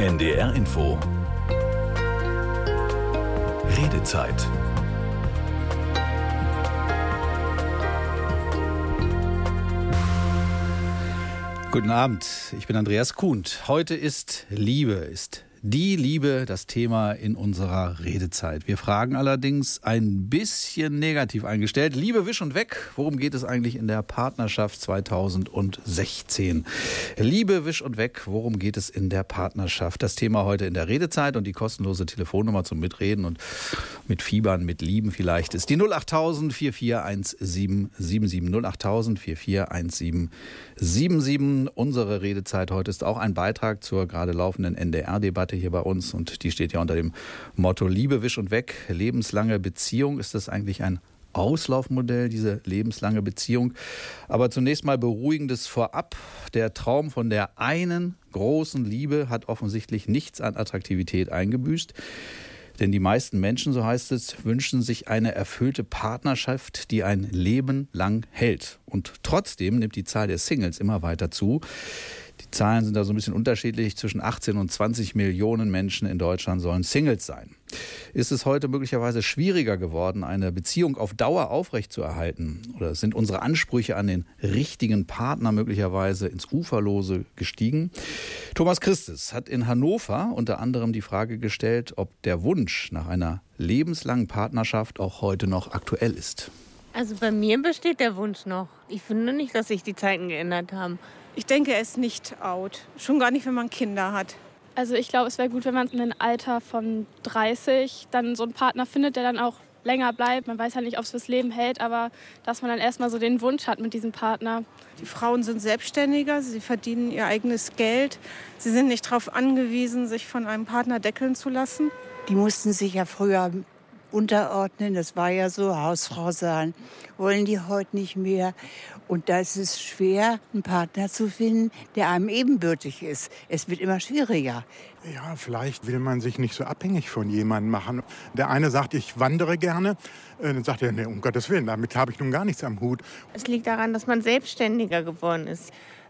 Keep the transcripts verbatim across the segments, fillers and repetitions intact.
N D R Info. Redezeit. Guten Abend, ich bin Andreas Kuhnt. Heute ist Liebe, ist die Liebe das Thema in unserer Redezeit. Wir fragen allerdings ein bisschen negativ eingestellt. Liebe, wisch und weg. Worum geht es eigentlich in der Partnerschaft zweitausendsechzehn? Liebe, wisch und weg. Worum geht es in der Partnerschaft? Das Thema heute in der Redezeit und die kostenlose Telefonnummer zum Mitreden und mit Fiebern, mit Lieben vielleicht ist die null achttausend vier vier eins sieben sieben sieben. null achttausend vier vier eins sieben sieben sieben. Unsere Redezeit heute ist auch ein Beitrag zur gerade laufenden N D R-Debatte hier bei uns und die steht ja unter dem Motto Liebe, wisch und weg, lebenslange Beziehung. Ist das eigentlich ein Auslaufmodell, diese lebenslange Beziehung? Aber zunächst mal Beruhigendes vorab. Der Traum von der einen großen Liebe hat offensichtlich nichts an Attraktivität eingebüßt. Denn die meisten Menschen, so heißt es, wünschen sich eine erfüllte Partnerschaft, die ein Leben lang hält. Und trotzdem nimmt die Zahl der Singles immer weiter zu. Die Zahlen sind da so ein bisschen unterschiedlich. Zwischen achtzehn und zwanzig Millionen Menschen in Deutschland sollen Singles sein. Ist es heute möglicherweise schwieriger geworden, eine Beziehung auf Dauer aufrechtzuerhalten? Oder sind unsere Ansprüche an den richtigen Partner möglicherweise ins Uferlose gestiegen? Thomas Christes hat in Hannover unter anderem die Frage gestellt, ob der Wunsch nach einer lebenslangen Partnerschaft auch heute noch aktuell ist. Also bei mir besteht der Wunsch noch. Ich finde nicht, dass sich die Zeiten geändert haben. Ich denke, er ist nicht out. Schon gar nicht, wenn man Kinder hat. Also ich glaube, es wäre gut, wenn man in einem Alter von dreißig dann so einen Partner findet, der dann auch länger bleibt. Man weiß ja nicht, ob es fürs Leben hält, aber dass man dann erstmal so den Wunsch hat mit diesem Partner. Die Frauen sind selbstständiger, sie verdienen ihr eigenes Geld. Sie sind nicht darauf angewiesen, sich von einem Partner deckeln zu lassen. Die mussten sich ja früher unterordnen, das war ja so, Hausfrau sein, wollen die heute nicht mehr. Und da ist es schwer, einen Partner zu finden, der einem ebenbürtig ist. Es wird immer schwieriger. Ja, vielleicht will man sich nicht so abhängig von jemandem machen. Der eine sagt, ich wandere gerne. Dann sagt er, nee, um Gottes Willen, damit habe ich nun gar nichts am Hut. Es liegt daran, dass man selbstständiger geworden ist.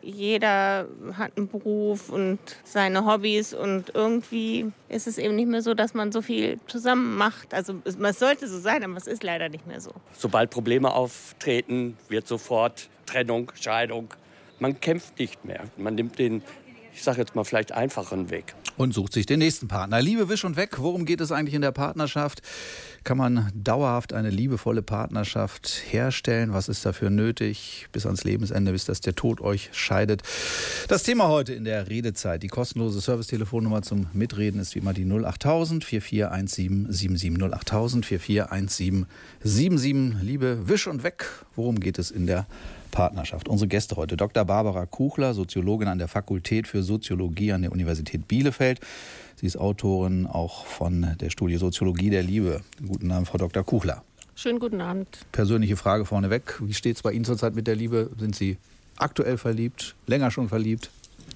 Jeder hat einen Beruf und seine Hobbys und irgendwie ist es eben nicht mehr so, dass man so viel zusammen macht. Also es sollte so sein, aber es ist leider nicht mehr so. Sobald Probleme auftreten, wird sofort Trennung, Scheidung. Man kämpft nicht mehr. Man nimmt den, ich sage jetzt mal, vielleicht einfachen Weg. Und sucht sich den nächsten Partner. Liebe, wisch und weg. Worum geht es eigentlich in der Partnerschaft? Kann man dauerhaft eine liebevolle Partnerschaft herstellen? Was ist dafür nötig bis ans Lebensende, bis dass der Tod euch scheidet? Das Thema heute in der Redezeit. Die kostenlose Servicetelefonnummer zum Mitreden ist wie immer die null achttausend vier vier eins sieben sieben sieben. null achttausend vier vier eins sieben sieben sieben. Liebe, wisch und weg. Worum geht es in der Partnerschaft? Unsere Gäste heute: Doktor Barbara Kuchler, Soziologin an der Fakultät für Soziologie an der Universität Bielefeld. Sie ist Autorin auch von der Studie Soziologie der Liebe. Guten Abend, Frau Doktor Kuchler. Schönen guten Abend. Persönliche Frage vorneweg. Wie steht es bei Ihnen zurzeit mit der Liebe? Sind Sie aktuell verliebt, länger schon verliebt?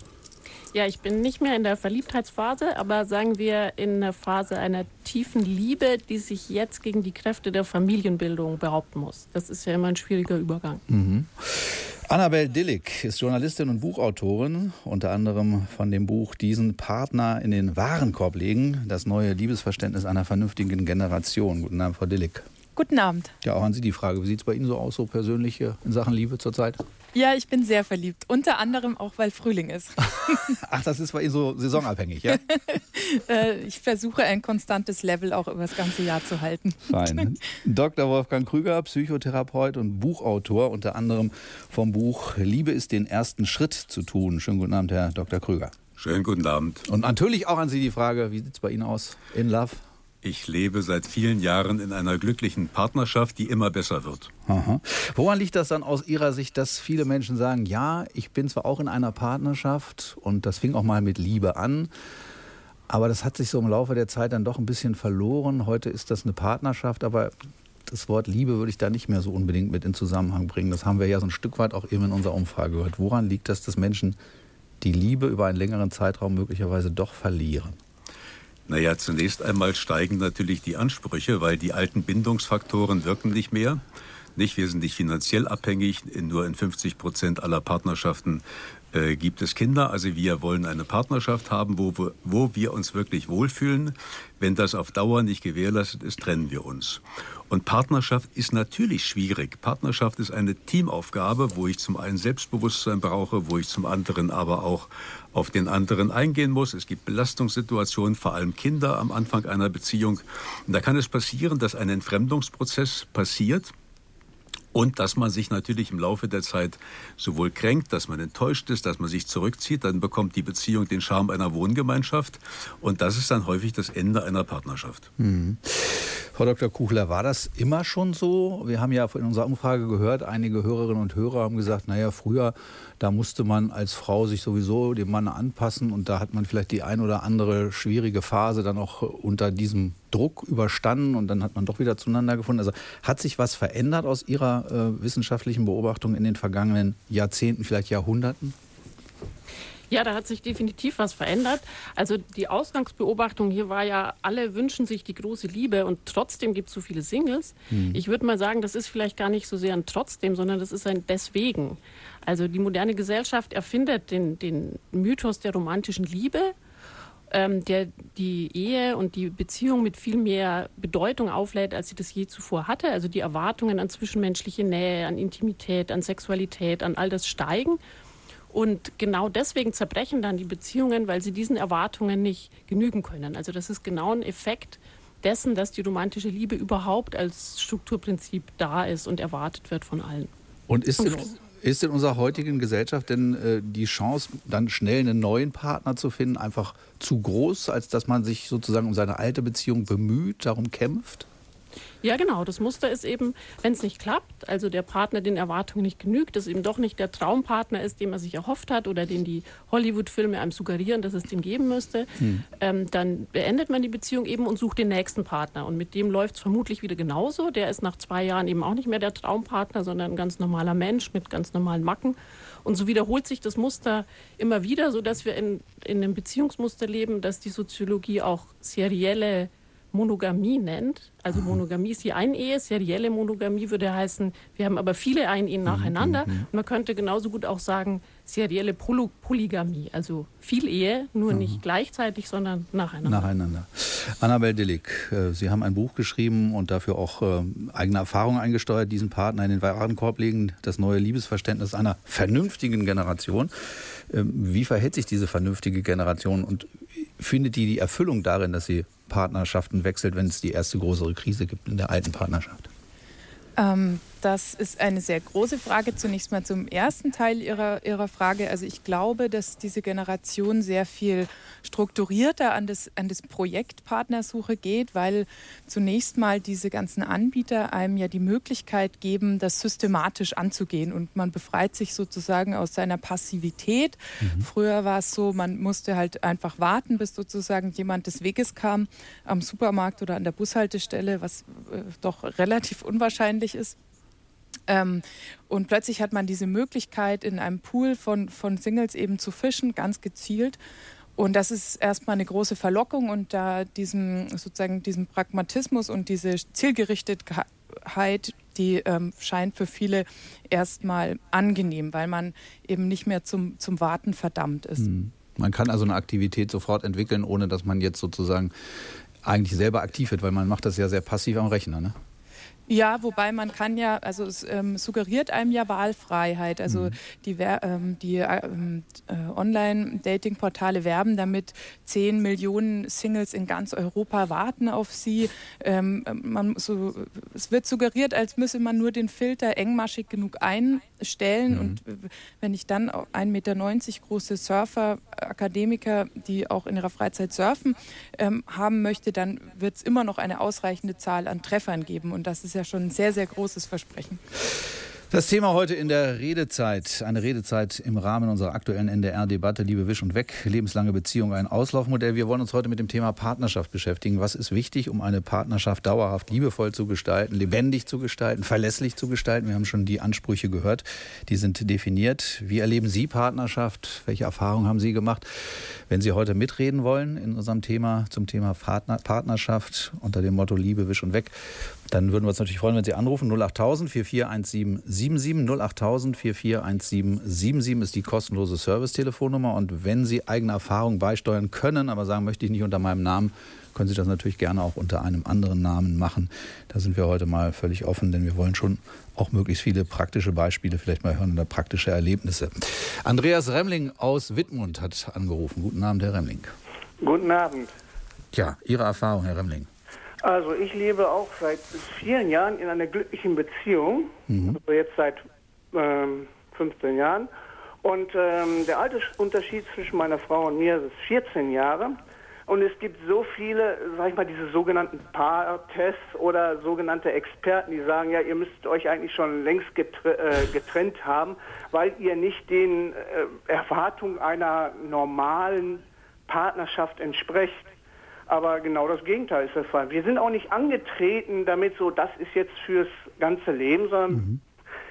Ja, ich bin nicht mehr in der Verliebtheitsphase, aber sagen wir in der Phase einer tiefen Liebe, die sich jetzt gegen die Kräfte der Familienbildung behaupten muss. Das ist ja immer ein schwieriger Übergang. Mhm. Annabel Dillig ist Journalistin und Buchautorin, unter anderem von dem Buch Diesen Partner in den Warenkorb legen, das neue Liebesverständnis einer vernünftigen Generation. Guten Abend, Frau Dillig. Guten Abend. Ja, auch an Sie die Frage, wie sieht es bei Ihnen so aus, so persönlich in Sachen Liebe zurzeit? Ja, ich bin sehr verliebt, unter anderem auch, weil Frühling ist. Ach, das ist bei Ihnen so saisonabhängig, ja? Ich versuche ein konstantes Level auch über das ganze Jahr zu halten. Fein. Doktor Wolfgang Krüger, Psychotherapeut und Buchautor, unter anderem vom Buch Liebe ist den ersten Schritt zu tun. Schönen guten Abend, Herr Doktor Krüger. Schönen guten Abend. Und natürlich auch an Sie die Frage, wie sieht es bei Ihnen aus? In Love? Ich lebe seit vielen Jahren in einer glücklichen Partnerschaft, die immer besser wird. Aha. Woran liegt das dann aus Ihrer Sicht, dass viele Menschen sagen, ja, ich bin zwar auch in einer Partnerschaft und das fing auch mal mit Liebe an, aber das hat sich so im Laufe der Zeit dann doch ein bisschen verloren. Heute ist das eine Partnerschaft, aber das Wort Liebe würde ich da nicht mehr so unbedingt mit in Zusammenhang bringen. Das haben wir ja so ein Stück weit auch eben in unserer Umfrage gehört. Woran liegt das, dass Menschen die Liebe über einen längeren Zeitraum möglicherweise doch verlieren? Naja, zunächst einmal steigen natürlich die Ansprüche, weil die alten Bindungsfaktoren wirken nicht mehr. Nicht, wir sind nicht finanziell abhängig, nur in fünfzig Prozent aller Partnerschaften äh, gibt es Kinder. Also wir wollen eine Partnerschaft haben, wo, wo, wo wir uns wirklich wohlfühlen. Wenn das auf Dauer nicht gewährleistet ist, trennen wir uns. Und Partnerschaft ist natürlich schwierig. Partnerschaft ist eine Teamaufgabe, wo ich zum einen Selbstbewusstsein brauche, wo ich zum anderen aber auch auf den anderen eingehen muss. Es gibt Belastungssituationen, vor allem Kinder am Anfang einer Beziehung. Und da kann es passieren, dass ein Entfremdungsprozess passiert. Und dass man sich natürlich im Laufe der Zeit sowohl kränkt, dass man enttäuscht ist, dass man sich zurückzieht, dann bekommt die Beziehung den Charme einer Wohngemeinschaft. Und das ist dann häufig das Ende einer Partnerschaft. Mhm. Frau Doktor Kuchler, war das immer schon so? Wir haben ja in unserer Umfrage gehört, einige Hörerinnen und Hörer haben gesagt, naja, früher, da musste man als Frau sich sowieso dem Mann anpassen und da hat man vielleicht die ein oder andere schwierige Phase dann auch unter diesem Druck überstanden und dann hat man doch wieder zueinander gefunden. Also hat sich was verändert aus Ihrer äh, wissenschaftlichen Beobachtung in den vergangenen Jahrzehnten, vielleicht Jahrhunderten? Ja, da hat sich definitiv was verändert. Also die Ausgangsbeobachtung hier war ja, alle wünschen sich die große Liebe und trotzdem gibt es so viele Singles. Hm. Ich würde mal sagen, das ist vielleicht gar nicht so sehr ein Trotzdem, sondern das ist ein Deswegen. Also die moderne Gesellschaft erfindet den, den Mythos der romantischen Liebe, ähm, der die Ehe und die Beziehung mit viel mehr Bedeutung auflädt, als sie das je zuvor hatte. Also die Erwartungen an zwischenmenschliche Nähe, an Intimität, an Sexualität, an all das steigen. Und genau deswegen zerbrechen dann die Beziehungen, weil sie diesen Erwartungen nicht genügen können. Also das ist genau ein Effekt dessen, dass die romantische Liebe überhaupt als Strukturprinzip da ist und erwartet wird von allen. Und ist in, ist in unserer heutigen Gesellschaft denn äh, die Chance, dann schnell einen neuen Partner zu finden, einfach zu groß, als dass man sich sozusagen um seine alte Beziehung bemüht, darum kämpft? Ja, genau. Das Muster ist eben, wenn es nicht klappt, also der Partner den Erwartungen nicht genügt, dass eben doch nicht der Traumpartner ist, den man sich erhofft hat oder den die Hollywood-Filme einem suggerieren, dass es den geben müsste, hm. ähm, dann beendet man die Beziehung eben und sucht den nächsten Partner. Und mit dem läuft es vermutlich wieder genauso. Der ist nach zwei Jahren eben auch nicht mehr der Traumpartner, sondern ein ganz normaler Mensch mit ganz normalen Macken. Und so wiederholt sich das Muster immer wieder, sodass wir in, in einem Beziehungsmuster leben, das die Soziologie auch serielle Monogamie nennt. Also Monogamie ist die Einehe, serielle Monogamie würde heißen, wir haben aber viele Einehen nacheinander. Mhm. Und man könnte genauso gut auch sagen, serielle Poly- Polygamie, also viel Ehe, nur mhm. nicht gleichzeitig, sondern nacheinander. Nacheinander. Annabel Dillig, Sie haben ein Buch geschrieben und dafür auch äh, eigene Erfahrungen eingesteuert, diesen Partner in den Warenkorb legen, das neue Liebesverständnis einer vernünftigen Generation. Ähm, wie verhält sich diese vernünftige Generation und findet die die Erfüllung darin, dass sie Partnerschaften wechselt, wenn es die erste größere Krise gibt in der alten Partnerschaft? Ähm, das ist eine sehr große Frage. Zunächst mal zum ersten Teil Ihrer, Ihrer Frage. Also ich glaube, dass diese Generation sehr viel strukturierter an das, an das Projekt Partnersuche geht, weil zunächst mal diese ganzen Anbieter einem ja die Möglichkeit geben, das systematisch anzugehen und man befreit sich sozusagen aus seiner Passivität. Mhm. Früher war es so, man musste halt einfach warten, bis sozusagen jemand des Weges kam am Supermarkt oder an der Bushaltestelle, was äh, doch relativ unwahrscheinlich ist. Ähm, und plötzlich hat man diese Möglichkeit, in einem Pool von, von Singles eben zu fischen, ganz gezielt. Und das ist erstmal eine große Verlockung und da diesem, sozusagen diesem Pragmatismus und diese Zielgerichtetheit, die ähm, scheint für viele erstmal angenehm, weil man eben nicht mehr zum, zum Warten verdammt ist. Hm. Man kann also eine Aktivität sofort entwickeln, ohne dass man jetzt sozusagen eigentlich selber aktiv wird, weil man macht das ja sehr passiv am Rechner, ne? Ja, wobei man kann ja, also es ähm, suggeriert einem ja Wahlfreiheit. Also mhm. die, ähm, die ähm, äh, Online-Dating-Portale werben damit, zehn Millionen Singles in ganz Europa warten auf sie. Ähm, man, so, es wird suggeriert, als müsse man nur den Filter engmaschig genug einstellen. Mhm. Und wenn ich dann ein Meter neunzig große Surfer, Akademiker, die auch in ihrer Freizeit surfen, ähm, haben möchte, dann wird es immer noch eine ausreichende Zahl an Treffern geben. Und das ist ja schon ein sehr, sehr großes Versprechen. Das Thema heute in der Redezeit, eine Redezeit im Rahmen unserer aktuellen N D R-Debatte Liebe Wisch und Weg, lebenslange Beziehung, ein Auslaufmodell. Wir wollen uns heute mit dem Thema Partnerschaft beschäftigen. Was ist wichtig, um eine Partnerschaft dauerhaft liebevoll zu gestalten, lebendig zu gestalten, verlässlich zu gestalten? Wir haben schon die Ansprüche gehört, die sind definiert. Wie erleben Sie Partnerschaft? Welche Erfahrungen haben Sie gemacht? Wenn Sie heute mitreden wollen in unserem Thema zum Thema Partner, Partnerschaft unter dem Motto Liebe Wisch und Weg, Dann würden wir uns natürlich freuen, wenn Sie anrufen. null achttausend vierundvierzig siebundsiebzig, null achttausend vierundvierzig siebenundsiebzig ist die kostenlose Servicetelefonnummer. Und wenn Sie eigene Erfahrungen beisteuern können, aber sagen, möchte ich nicht unter meinem Namen, können Sie das natürlich gerne auch unter einem anderen Namen machen. Da sind wir heute mal völlig offen, denn wir wollen schon auch möglichst viele praktische Beispiele vielleicht mal hören oder praktische Erlebnisse. Andreas Remling aus Wittmund hat angerufen. Guten Abend, Herr Remling. Guten Abend. Tja, Ihre Erfahrung, Herr Remling. Also ich lebe auch seit vielen Jahren in einer glücklichen Beziehung, mhm. also jetzt seit ähm, fünfzehn Jahren. Und ähm, der Altersunterschied zwischen meiner Frau und mir ist vierzehn Jahre. Und es gibt so viele, sag ich mal, diese sogenannten Paartests oder sogenannte Experten, die sagen, ja, ihr müsst euch eigentlich schon längst getr- äh, getrennt haben, weil ihr nicht den äh, Erwartungen einer normalen Partnerschaft entsprecht. Aber genau das Gegenteil ist der Fall. Wir sind auch nicht angetreten damit so, das ist jetzt fürs ganze Leben, sondern mhm.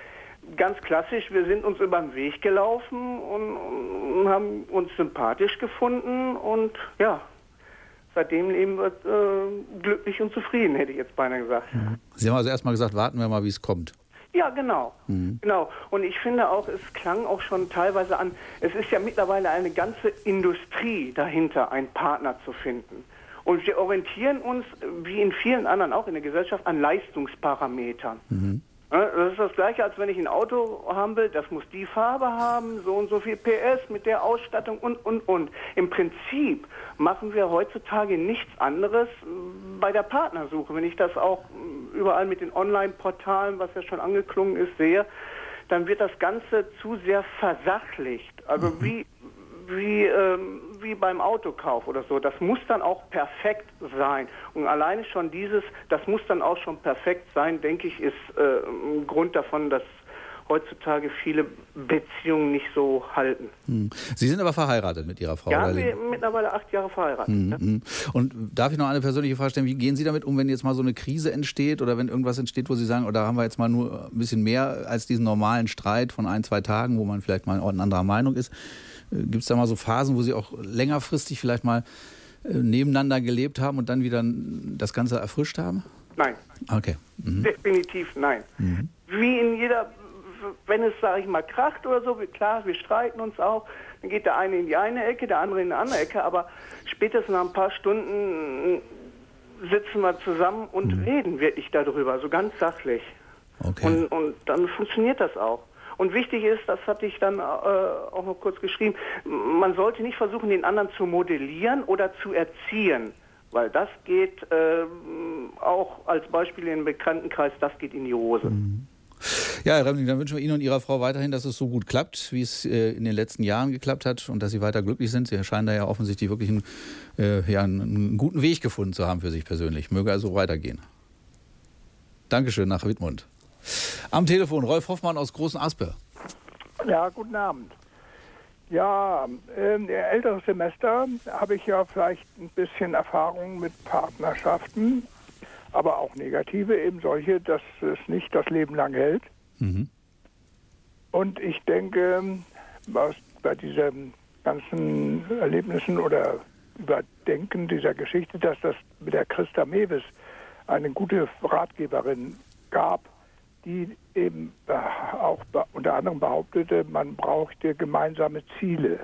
ganz klassisch, wir sind uns über den Weg gelaufen und, und haben uns sympathisch gefunden und ja, seitdem leben wir äh, glücklich und zufrieden, hätte ich jetzt beinahe gesagt. Mhm. Sie haben also erstmal gesagt, warten wir mal, wie es kommt. Ja, genau. Mhm. Genau. Und ich finde auch, es klang auch schon teilweise an, es ist ja mittlerweile eine ganze Industrie dahinter, einen Partner zu finden. Und wir orientieren uns, wie in vielen anderen auch in der Gesellschaft, an Leistungsparametern. Mhm. Das ist das Gleiche, als wenn ich ein Auto haben will, das muss die Farbe haben, so und so viel P S mit der Ausstattung und, und, und. Im Prinzip machen wir heutzutage nichts anderes bei der Partnersuche. Wenn ich das auch überall mit den Online-Portalen, was ja schon angeklungen ist, sehe, dann wird das Ganze zu sehr versachlicht. Also mhm. wie... Wie, ähm, wie beim Autokauf oder so. Das muss dann auch perfekt sein. Und alleine schon dieses, das muss dann auch schon perfekt sein, denke ich, ist äh, ein Grund davon, dass heutzutage viele Beziehungen nicht so halten. Hm. Sie sind aber verheiratet mit Ihrer Frau? Ja, oder? wir sind mittlerweile acht Jahre verheiratet. Hm, ja. hm. Und darf ich noch eine persönliche Frage stellen? Wie gehen Sie damit um, wenn jetzt mal so eine Krise entsteht oder wenn irgendwas entsteht, wo Sie sagen, oder haben wir jetzt mal nur ein bisschen mehr als diesen normalen Streit von ein, zwei Tagen, wo man vielleicht mal in anderer Meinung ist? Gibt es da mal so Phasen, wo Sie auch längerfristig vielleicht mal äh, nebeneinander gelebt haben und dann wieder das Ganze erfrischt haben? Nein. Okay. Mhm. Definitiv nein. Mhm. Wie in jeder, wenn es, sage ich mal, kracht oder so, klar, wir streiten uns auch, dann geht der eine in die eine Ecke, der andere in die andere Ecke, aber spätestens nach ein paar Stunden sitzen wir zusammen und mhm. reden wirklich darüber, so ganz sachlich. Okay. Und, und dann funktioniert das auch. Und wichtig ist, das hatte ich dann äh, auch noch kurz geschrieben, man sollte nicht versuchen, den anderen zu modellieren oder zu erziehen, weil das geht äh, auch als Beispiel im Bekanntenkreis, das geht in die Hose. Ja, Herr Remling, dann wünschen wir Ihnen und Ihrer Frau weiterhin, dass es so gut klappt, wie es äh, in den letzten Jahren geklappt hat und dass Sie weiter glücklich sind. Sie scheinen da ja offensichtlich wirklich einen, äh, ja, einen guten Weg gefunden zu haben für sich persönlich. Möge also weitergehen. Dankeschön nach Wittmund. Am Telefon Rolf Hoffmann aus Großen Asper. Ja, guten Abend. Ja, im älteren Semester habe ich ja vielleicht ein bisschen Erfahrung mit Partnerschaften, aber auch negative, eben solche, dass es nicht das Leben lang hält. Mhm. Und ich denke, was bei diesen ganzen Erlebnissen oder Überdenken dieser Geschichte, dass das mit der Christa Mewes eine gute Ratgeberin gab, die eben auch unter anderem behauptete, man brauchte gemeinsame Ziele,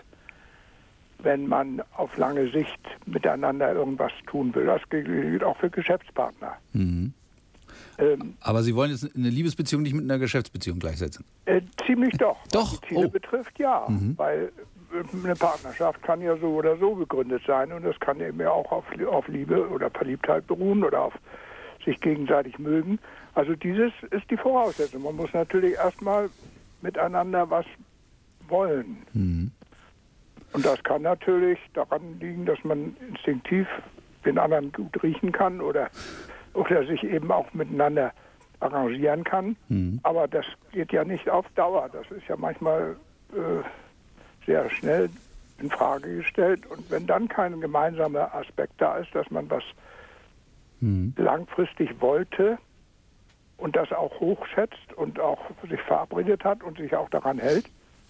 wenn man auf lange Sicht miteinander irgendwas tun will. Das gilt auch für Geschäftspartner. Mhm. Ähm, Aber Sie wollen jetzt eine Liebesbeziehung nicht mit einer Geschäftsbeziehung gleichsetzen? Äh, ziemlich doch. Doch? Was die Ziele oh. betrifft, ja. Mhm. Weil eine Partnerschaft kann ja so oder so begründet sein und das kann eben ja auch auf, auf Liebe oder Verliebtheit beruhen oder auf sich gegenseitig mögen. Also dieses ist die Voraussetzung. Man muss natürlich erstmal miteinander was wollen. Mhm. Und das kann natürlich daran liegen, dass man instinktiv den anderen gut riechen kann oder, oder sich eben auch miteinander arrangieren kann. Mhm. Aber das geht ja nicht auf Dauer. Das ist ja manchmal äh, sehr schnell in Frage gestellt. Und wenn dann kein gemeinsamer Aspekt da ist, dass man was mhm. langfristig wollte und das auch hochschätzt und auch sich verabredet hat und sich auch daran hält,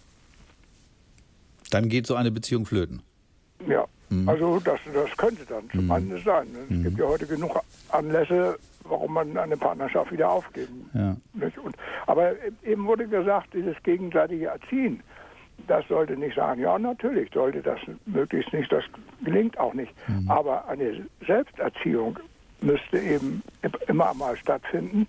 dann geht so eine Beziehung flöten. Ja, mhm. also das, das könnte dann zumindest mhm. sein. Es mhm. gibt ja heute genug Anlässe, warum man eine Partnerschaft wieder aufgeben. Ja. Nicht? Und, aber eben wurde gesagt, dieses gegenseitige Erziehen, das sollte nicht sagen, ja natürlich sollte das möglichst nicht, das gelingt auch nicht. Mhm. Aber eine Selbsterziehung müsste eben immer mal stattfinden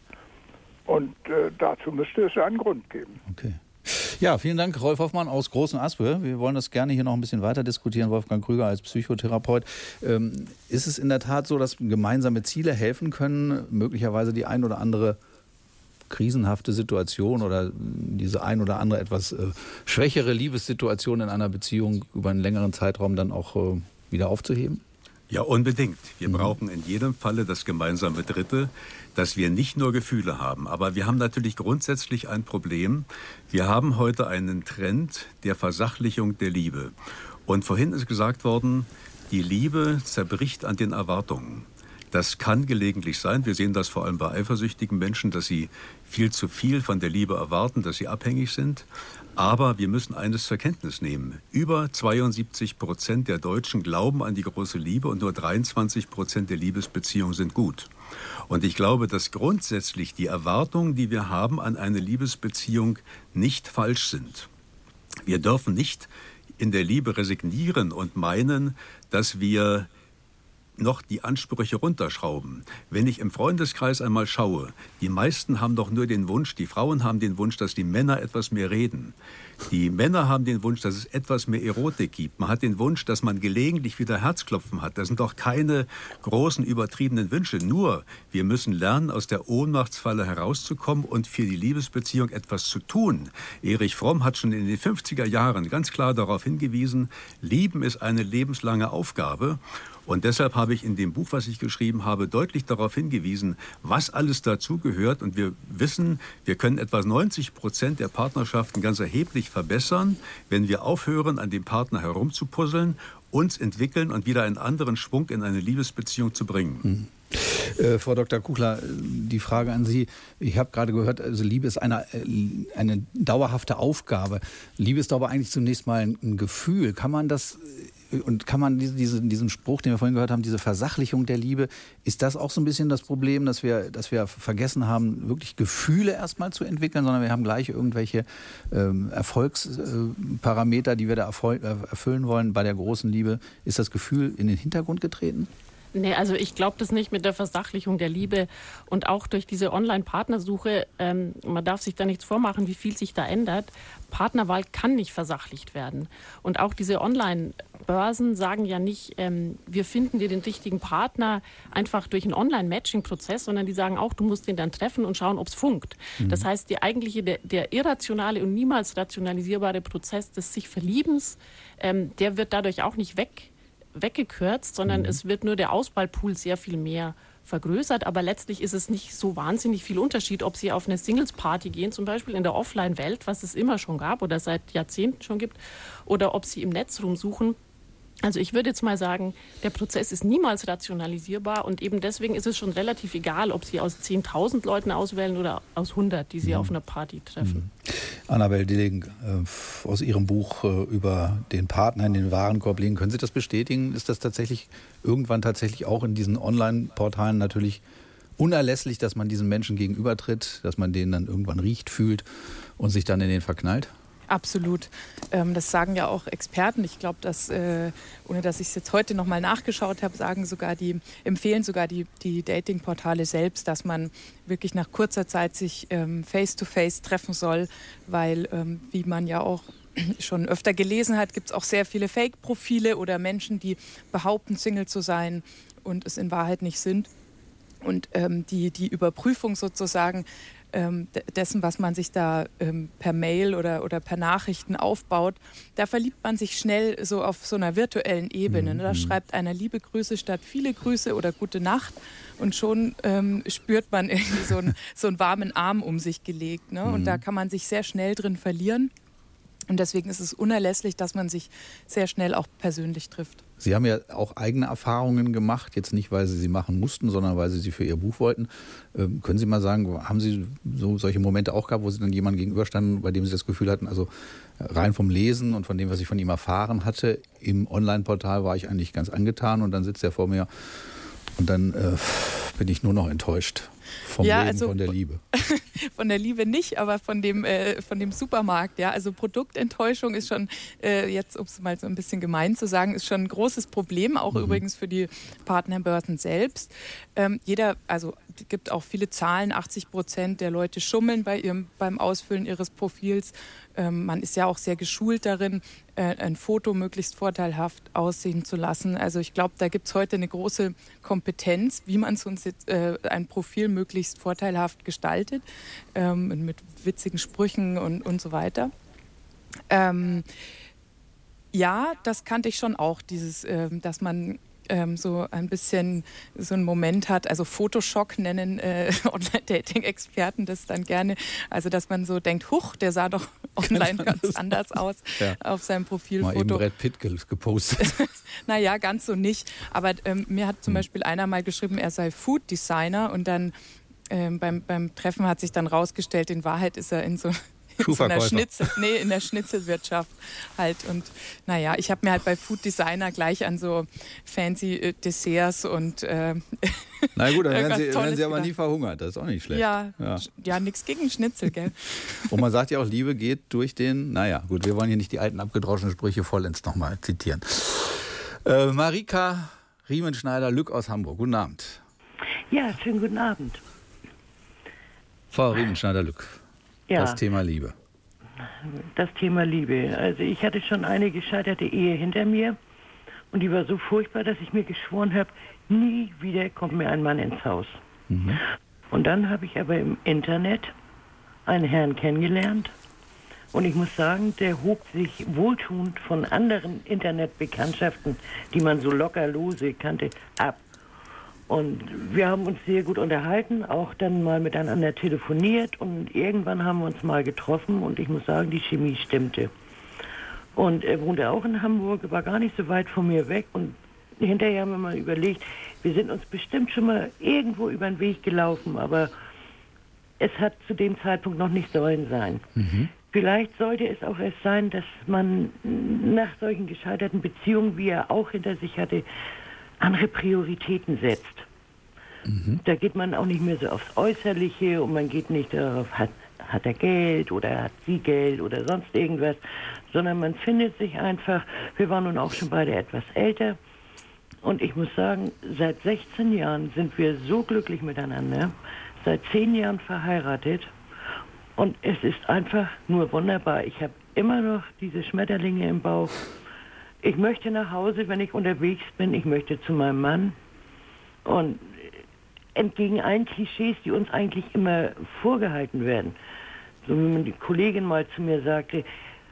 und äh, dazu müsste es einen Grund geben. Okay. Ja, vielen Dank, Rolf Hoffmann aus Großen Aspe. Wir wollen das gerne hier noch ein bisschen weiter diskutieren. Wolfgang Krüger als Psychotherapeut. Ähm, ist es in der Tat so, dass gemeinsame Ziele helfen können, möglicherweise die ein oder andere krisenhafte Situation oder diese ein oder andere etwas äh, schwächere Liebessituation in einer Beziehung über einen längeren Zeitraum dann auch äh, wieder aufzuheben? Ja, unbedingt. Wir mhm. brauchen in jedem Falle das gemeinsame Dritte, dass wir nicht nur Gefühle haben. Aber wir haben natürlich grundsätzlich ein Problem. Wir haben heute einen Trend der Versachlichung der Liebe. Und vorhin ist gesagt worden, die Liebe zerbricht an den Erwartungen. Das kann gelegentlich sein. Wir sehen das vor allem bei eifersüchtigen Menschen, dass sie viel zu viel von der Liebe erwarten, dass sie abhängig sind. Aber wir müssen eines zur Kenntnis nehmen. Über zweiundsiebzig Prozent der Deutschen glauben an die große Liebe und nur dreiundzwanzig Prozent der Liebesbeziehungen sind gut. Und ich glaube, dass grundsätzlich die Erwartungen, die wir haben an eine Liebesbeziehung, nicht falsch sind. Wir dürfen nicht in der Liebe resignieren und meinen, dass wir noch die Ansprüche runterschrauben. Wenn ich im Freundeskreis einmal schaue, die meisten haben doch nur den Wunsch, die Frauen haben den Wunsch, dass die Männer etwas mehr reden. Die Männer haben den Wunsch, dass es etwas mehr Erotik gibt. Man hat den Wunsch, dass man gelegentlich wieder Herzklopfen hat. Das sind doch keine großen, übertriebenen Wünsche. Nur, wir müssen lernen, aus der Ohnmachtsfalle herauszukommen und für die Liebesbeziehung etwas zu tun. Erich Fromm hat schon in den fünfziger Jahren ganz klar darauf hingewiesen, Lieben ist eine lebenslange Aufgabe. Und deshalb habe ich in dem Buch, was ich geschrieben habe, deutlich darauf hingewiesen, was alles dazugehört. Und wir wissen, wir können etwa neunzig Prozent der Partnerschaften ganz erheblich verbessern, wenn wir aufhören, an dem Partner herumzupuzzeln, uns entwickeln und wieder einen anderen Schwung in eine Liebesbeziehung zu bringen. Mhm. Äh, Frau Doktor Kuchler, die Frage an Sie. Ich habe gerade gehört, also Liebe ist eine, eine dauerhafte Aufgabe. Liebe ist aber eigentlich zunächst mal ein, ein Gefühl. Kann man das... Und kann man diese, diese, diesen Spruch, den wir vorhin gehört haben, diese Versachlichung der Liebe, ist das auch so ein bisschen das Problem, dass wir, dass wir vergessen haben, wirklich Gefühle erstmal zu entwickeln, sondern wir haben gleich irgendwelche ähm, Erfolgsparameter, äh, die wir da erfol- erfüllen wollen bei der großen Liebe. Ist das Gefühl in den Hintergrund getreten? Nee, also ich glaube das nicht mit der Versachlichung der Liebe und auch durch diese Online-Partnersuche, ähm, man darf sich da nichts vormachen, wie viel sich da ändert. Partnerwahl kann nicht versachlicht werden. Und auch diese Online-Börsen sagen ja nicht, ähm, wir finden dir den richtigen Partner einfach durch einen Online-Matching-Prozess, sondern die sagen auch, du musst den dann treffen und schauen, ob es funkt. Mhm. Das heißt, die eigentliche, der, der irrationale und niemals rationalisierbare Prozess des sich Verliebens, ähm, der wird dadurch auch nicht weg. weggekürzt, sondern mhm. es wird nur der Auswahlpool sehr viel mehr vergrößert. Aber letztlich ist es nicht so wahnsinnig viel Unterschied, ob Sie auf eine Singles-Party gehen, zum Beispiel in der Offline-Welt, was es immer schon gab oder seit Jahrzehnten schon gibt, oder ob Sie im Netz rumsuchen. Also ich würde jetzt mal sagen, der Prozess ist niemals rationalisierbar und eben deswegen ist es schon relativ egal, ob Sie aus zehntausend Leuten auswählen oder aus hundert, die Sie mhm. auf einer Party treffen. Mhm. Annabel Dilling, äh, aus Ihrem Buch äh, über den Partner in den Warenkorb legen, können Sie das bestätigen? Ist das tatsächlich irgendwann tatsächlich auch in diesen Online-Portalen natürlich unerlässlich, dass man diesen Menschen gegenübertritt, dass man den dann irgendwann riecht, fühlt und sich dann in den verknallt? Absolut. Ähm, das sagen ja auch Experten. Ich glaube, dass, äh, ohne dass ich es jetzt heute nochmal nachgeschaut habe, sagen sogar die, empfehlen sogar die, die Dating-Portale selbst, dass man wirklich nach kurzer Zeit sich ähm, face-to-face treffen soll, weil, ähm, wie man ja auch schon öfter gelesen hat, gibt es auch sehr viele Fake-Profile oder Menschen, die behaupten, Single zu sein und es in Wahrheit nicht sind. Und ähm, die, die Überprüfung sozusagen dessen, was man sich da ähm, per Mail oder, oder per Nachrichten aufbaut, da verliebt man sich schnell so auf so einer virtuellen Ebene. Mhm. Da schreibt einer liebe Grüße statt viele Grüße oder gute Nacht und schon ähm, spürt man irgendwie so, ein, so einen warmen Arm um sich gelegt. Ne? Und mhm. da kann man sich sehr schnell drin verlieren. Und deswegen ist es unerlässlich, dass man sich sehr schnell auch persönlich trifft. Sie haben ja auch eigene Erfahrungen gemacht, jetzt nicht, weil Sie sie machen mussten, sondern weil Sie sie für Ihr Buch wollten. Ähm, können Sie mal sagen, haben Sie so solche Momente auch gehabt, wo Sie dann jemandem gegenüberstanden, bei dem Sie das Gefühl hatten, also rein vom Lesen und von dem, was ich von ihm erfahren hatte, im Online-Portal war ich eigentlich ganz angetan und dann sitzt er vor mir Und dann äh, bin ich nur noch enttäuscht vom ja, Leben, also, von der Liebe. Von der Liebe nicht, aber von dem, äh, von dem Supermarkt. Ja, also Produktenttäuschung ist schon, äh, jetzt um es mal so ein bisschen gemein zu sagen, ist schon ein großes Problem, auch mhm. übrigens für die Partnerbörsen selbst. Ähm, jeder, also es gibt auch viele Zahlen, achtzig Prozent der Leute schummeln bei ihrem, beim Ausfüllen ihres Profils. Ähm, man ist ja auch sehr geschult darin, äh, ein Foto möglichst vorteilhaft aussehen zu lassen. Also ich glaube, da gibt es heute eine große Kompetenz, wie man so ein, äh, ein Profil möglichst vorteilhaft gestaltet, ähm, mit witzigen Sprüchen und, und so weiter. Ähm, ja, das kannte ich schon auch, dieses, äh, dass man Ähm, so ein bisschen so einen Moment hat, also Photoshock nennen äh, Online-Dating-Experten das dann gerne, also dass man so denkt, huch, der sah doch online ganz anders aus ja. auf seinem Profilfoto. Mal eben Brad Pitt gepostet. Naja, ganz so nicht, aber ähm, mir hat zum hm. Beispiel einer mal geschrieben, er sei Food-Designer und dann ähm, beim, beim Treffen hat sich dann rausgestellt, in Wahrheit ist er in so in, so einer Schnitzel, nee, in der Schnitzelwirtschaft halt. Und naja, ich habe mir halt bei Food Designer gleich an so fancy äh, Desserts und äh, na gut, dann werden Sie, werden Sie aber nie verhungert, das ist auch nicht schlecht. Ja, ja. ja nichts gegen Schnitzel, gell? Und man sagt ja auch, Liebe geht durch den, naja, gut, wir wollen hier nicht die alten abgedroschenen Sprüche vollends nochmal zitieren. Äh, Marika Riemenschneider-Lück aus Hamburg, guten Abend. Ja, schönen guten Abend. Frau Riemenschneider-Lück. Ja, das Thema Liebe. Das Thema Liebe. Also ich hatte schon eine gescheiterte Ehe hinter mir und die war so furchtbar, dass ich mir geschworen habe, nie wieder kommt mir ein Mann ins Haus. Mhm. Und dann habe ich aber im Internet einen Herrn kennengelernt und ich muss sagen, der hob sich wohltuend von anderen Internetbekanntschaften, die man so locker lose kannte, ab. Und wir haben uns sehr gut unterhalten, auch dann mal miteinander telefoniert und irgendwann haben wir uns mal getroffen und ich muss sagen, die Chemie stimmte. Und er wohnte auch in Hamburg, war gar nicht so weit von mir weg und hinterher haben wir mal überlegt, wir sind uns bestimmt schon mal irgendwo über den Weg gelaufen, aber es hat zu dem Zeitpunkt noch nicht sollen sein. Mhm. Vielleicht sollte es auch erst sein, dass man nach solchen gescheiterten Beziehungen, wie er auch hinter sich hatte, andere Prioritäten setzt. Mhm. Da geht man auch nicht mehr so aufs Äußerliche und man geht nicht darauf, hat, hat er Geld oder hat sie Geld oder sonst irgendwas, sondern man findet sich einfach, wir waren nun auch schon beide etwas älter und ich muss sagen, seit sechzehn Jahren sind wir so glücklich miteinander, seit zehn Jahren verheiratet und es ist einfach nur wunderbar. Ich habe immer noch diese Schmetterlinge im Bauch. Ich möchte nach Hause, wenn ich unterwegs bin. Ich möchte zu meinem Mann. Und entgegen allen Klischees, die uns eigentlich immer vorgehalten werden. So wie die Kollegin mal zu mir sagte,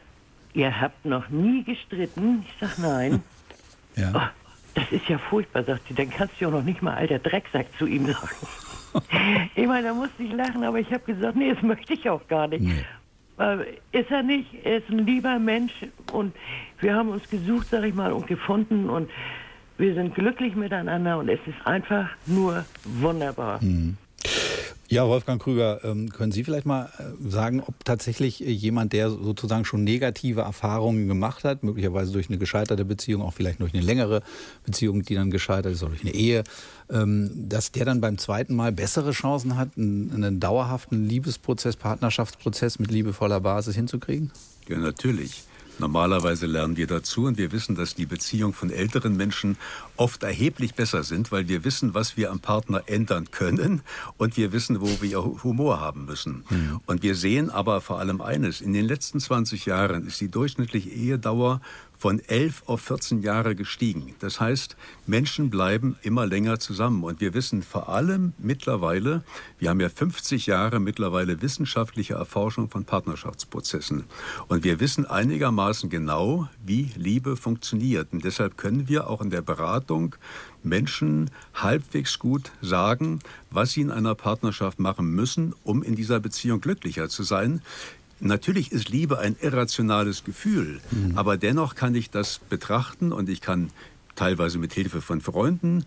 ihr habt noch nie gestritten. Ich sag nein. Ja. Oh, das ist ja furchtbar, sagt sie. Dann kannst du ja auch noch nicht mal alter Drecksack zu ihm sagen. Ich meine, da musste ich lachen, aber ich habe gesagt, nee, das möchte ich auch gar nicht. Nee. Ist er nicht, er ist ein lieber Mensch und wir haben uns gesucht, sag ich mal, und gefunden und wir sind glücklich miteinander und es ist einfach nur wunderbar. Mhm. Ja, Wolfgang Krüger, können Sie vielleicht mal sagen, ob tatsächlich jemand, der sozusagen schon negative Erfahrungen gemacht hat, möglicherweise durch eine gescheiterte Beziehung, auch vielleicht durch eine längere Beziehung, die dann gescheitert ist, oder durch eine Ehe, dass der dann beim zweiten Mal bessere Chancen hat, einen dauerhaften Liebesprozess, Partnerschaftsprozess mit liebevoller Basis hinzukriegen? Ja, natürlich. Normalerweise lernen wir dazu und wir wissen, dass die Beziehungen von älteren Menschen oft erheblich besser sind, weil wir wissen, was wir am Partner ändern können und wir wissen, wo wir Humor haben müssen. Mhm. Und wir sehen aber vor allem eines, in den letzten zwanzig Jahren ist die durchschnittliche Ehedauer von elf auf vierzehn Jahre gestiegen. Das heißt, Menschen bleiben immer länger zusammen. Und wir wissen vor allem mittlerweile, wir haben ja fünfzig Jahre mittlerweile wissenschaftliche Erforschung von Partnerschaftsprozessen. Und wir wissen einigermaßen genau, wie Liebe funktioniert. Und deshalb können wir auch in der Beratung Menschen halbwegs gut sagen, was sie in einer Partnerschaft machen müssen, um in dieser Beziehung glücklicher zu sein. Natürlich ist Liebe ein irrationales Gefühl, mhm. aber dennoch kann ich das betrachten und ich kann teilweise mit Hilfe von Freunden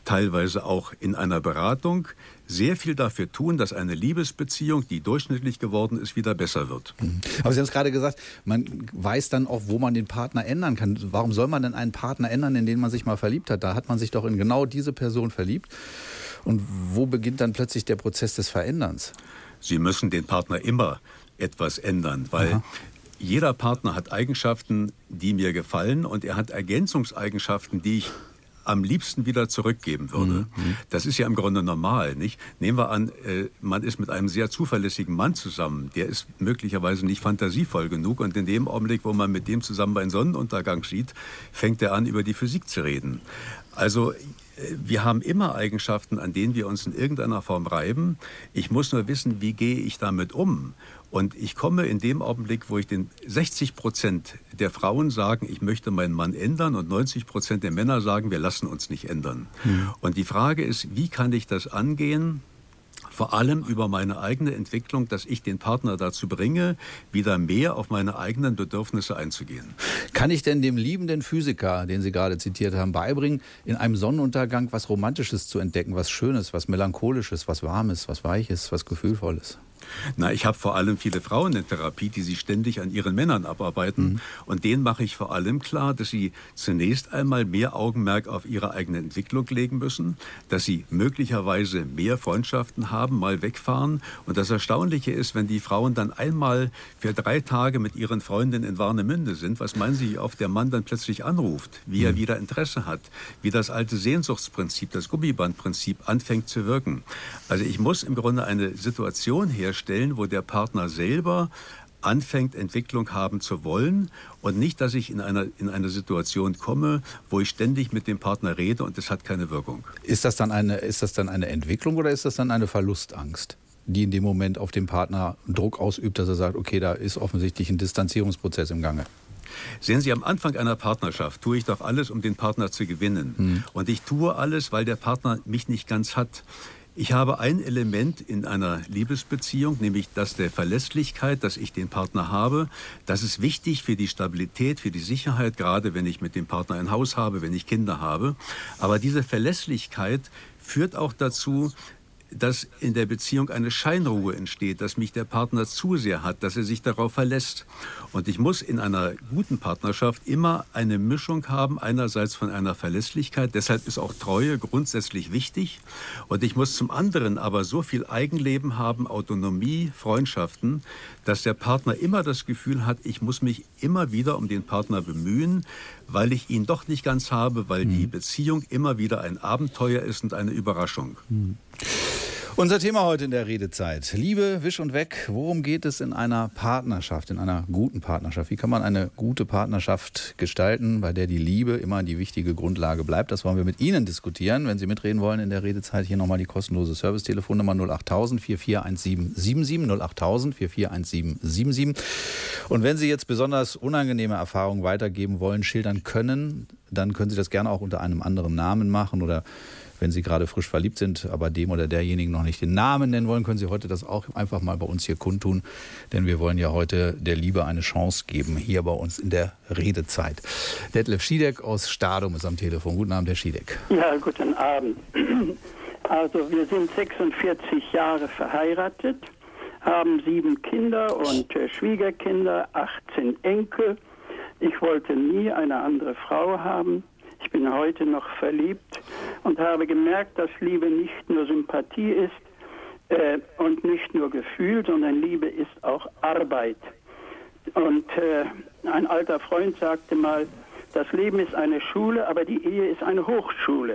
teilweise auch in einer Beratung, sehr viel dafür tun, dass eine Liebesbeziehung, die durchschnittlich geworden ist, wieder besser wird. Aber Sie haben es gerade gesagt, man weiß dann auch, wo man den Partner ändern kann. Warum soll man denn einen Partner ändern, in den man sich mal verliebt hat? Da hat man sich doch in genau diese Person verliebt. Und wo beginnt dann plötzlich der Prozess des Veränderns? Sie müssen den Partner immer etwas ändern, weil Aha. jeder Partner hat Eigenschaften, die mir gefallen, und er hat Ergänzungseigenschaften, die ich am liebsten wieder zurückgeben würde. Mhm. Das ist ja im Grunde normal, nicht? Nehmen wir an, äh, man ist mit einem sehr zuverlässigen Mann zusammen, der ist möglicherweise nicht fantasievoll genug, und in dem Augenblick, wo man mit dem zusammen einen Sonnenuntergang sieht, fängt er an, über die Physik zu reden. Also wir haben immer Eigenschaften, an denen wir uns in irgendeiner Form reiben. Ich muss nur wissen, wie gehe ich damit um? Und ich komme in dem Augenblick, wo ich den sechzig Prozent der Frauen sagen, ich möchte meinen Mann ändern, und neunzig Prozent der Männer sagen, wir lassen uns nicht ändern. Mhm. Und die Frage ist, wie kann ich das angehen? Vor allem über meine eigene Entwicklung, dass ich den Partner dazu bringe, wieder mehr auf meine eigenen Bedürfnisse einzugehen. Kann ich denn dem liebenden Physiker, den Sie gerade zitiert haben, beibringen, in einem Sonnenuntergang was Romantisches zu entdecken, was Schönes, was Melancholisches, was Warmes, was Weiches, was Gefühlvolles? Na, ich habe vor allem viele Frauen in Therapie, die sich ständig an ihren Männern abarbeiten. Mhm. Und denen mache ich vor allem klar, dass sie zunächst einmal mehr Augenmerk auf ihre eigene Entwicklung legen müssen, dass sie möglicherweise mehr Freundschaften haben, mal wegfahren. Und das Erstaunliche ist, wenn die Frauen dann einmal für drei Tage mit ihren Freundinnen in Warnemünde sind, was meinen Sie, wie oft der Mann dann plötzlich anruft, wie mhm. er wieder Interesse hat, wie das alte Sehnsuchtsprinzip, das Gummibandprinzip anfängt zu wirken. Also ich muss im Grunde eine Situation herstellen, Stellen, wo der Partner selber anfängt, Entwicklung haben zu wollen, und nicht, dass ich in einer, in eine Situation komme, wo ich ständig mit dem Partner rede und das hat keine Wirkung. Ist das dann eine, ist das dann eine Entwicklung oder ist das dann eine Verlustangst, die in dem Moment auf den Partner Druck ausübt, dass er sagt, okay, da ist offensichtlich ein Distanzierungsprozess im Gange? Sehen Sie, am Anfang einer Partnerschaft tue ich doch alles, um den Partner zu gewinnen. Hm. Und ich tue alles, weil der Partner mich nicht ganz hat. Ich habe ein Element in einer Liebesbeziehung, nämlich das der Verlässlichkeit, dass ich den Partner habe. Das ist wichtig für die Stabilität, für die Sicherheit, gerade wenn ich mit dem Partner ein Haus habe, wenn ich Kinder habe. Aber diese Verlässlichkeit führt auch dazu, dass in der Beziehung eine Scheinruhe entsteht, dass mich der Partner zu sehr hat, dass er sich darauf verlässt. Und ich muss in einer guten Partnerschaft immer eine Mischung haben, einerseits von einer Verlässlichkeit, deshalb ist auch Treue grundsätzlich wichtig. Und ich muss zum anderen aber so viel Eigenleben haben, Autonomie, Freundschaften, dass der Partner immer das Gefühl hat, ich muss mich immer wieder um den Partner bemühen, weil ich ihn doch nicht ganz habe, weil mhm. die Beziehung immer wieder ein Abenteuer ist und eine Überraschung. Mhm. Unser Thema heute in der Redezeit: Liebe, Wisch und Weg. Worum geht es in einer Partnerschaft, in einer guten Partnerschaft? Wie kann man eine gute Partnerschaft gestalten, bei der die Liebe immer die wichtige Grundlage bleibt? Das wollen wir mit Ihnen diskutieren. Wenn Sie mitreden wollen in der Redezeit, hier nochmal die kostenlose Service-Telefonnummer null acht tausend, vier vier eins sieben sieben sieben, null acht tausend, vier vier eins sieben sieben sieben. Und wenn Sie jetzt besonders unangenehme Erfahrungen weitergeben wollen, schildern können, dann können Sie das gerne auch unter einem anderen Namen machen, oder wenn Sie gerade frisch verliebt sind, aber dem oder derjenigen noch nicht den Namen nennen wollen, können Sie heute das auch einfach mal bei uns hier kundtun. Denn wir wollen ja heute der Liebe eine Chance geben, hier bei uns in der Redezeit. Detlef Schiedeck aus Stadum ist am Telefon. Guten Abend, Herr Schiedeck. Ja, guten Abend. Also wir sind sechsundvierzig Jahre verheiratet, haben sieben Kinder und äh, Schwiegerkinder, achtzehn Enkel. Ich wollte nie eine andere Frau haben. Ich bin heute noch verliebt und habe gemerkt, dass Liebe nicht nur Sympathie ist äh, und nicht nur Gefühl, sondern Liebe ist auch Arbeit. Und äh, ein alter Freund sagte mal, das Leben ist eine Schule, aber die Ehe ist eine Hochschule.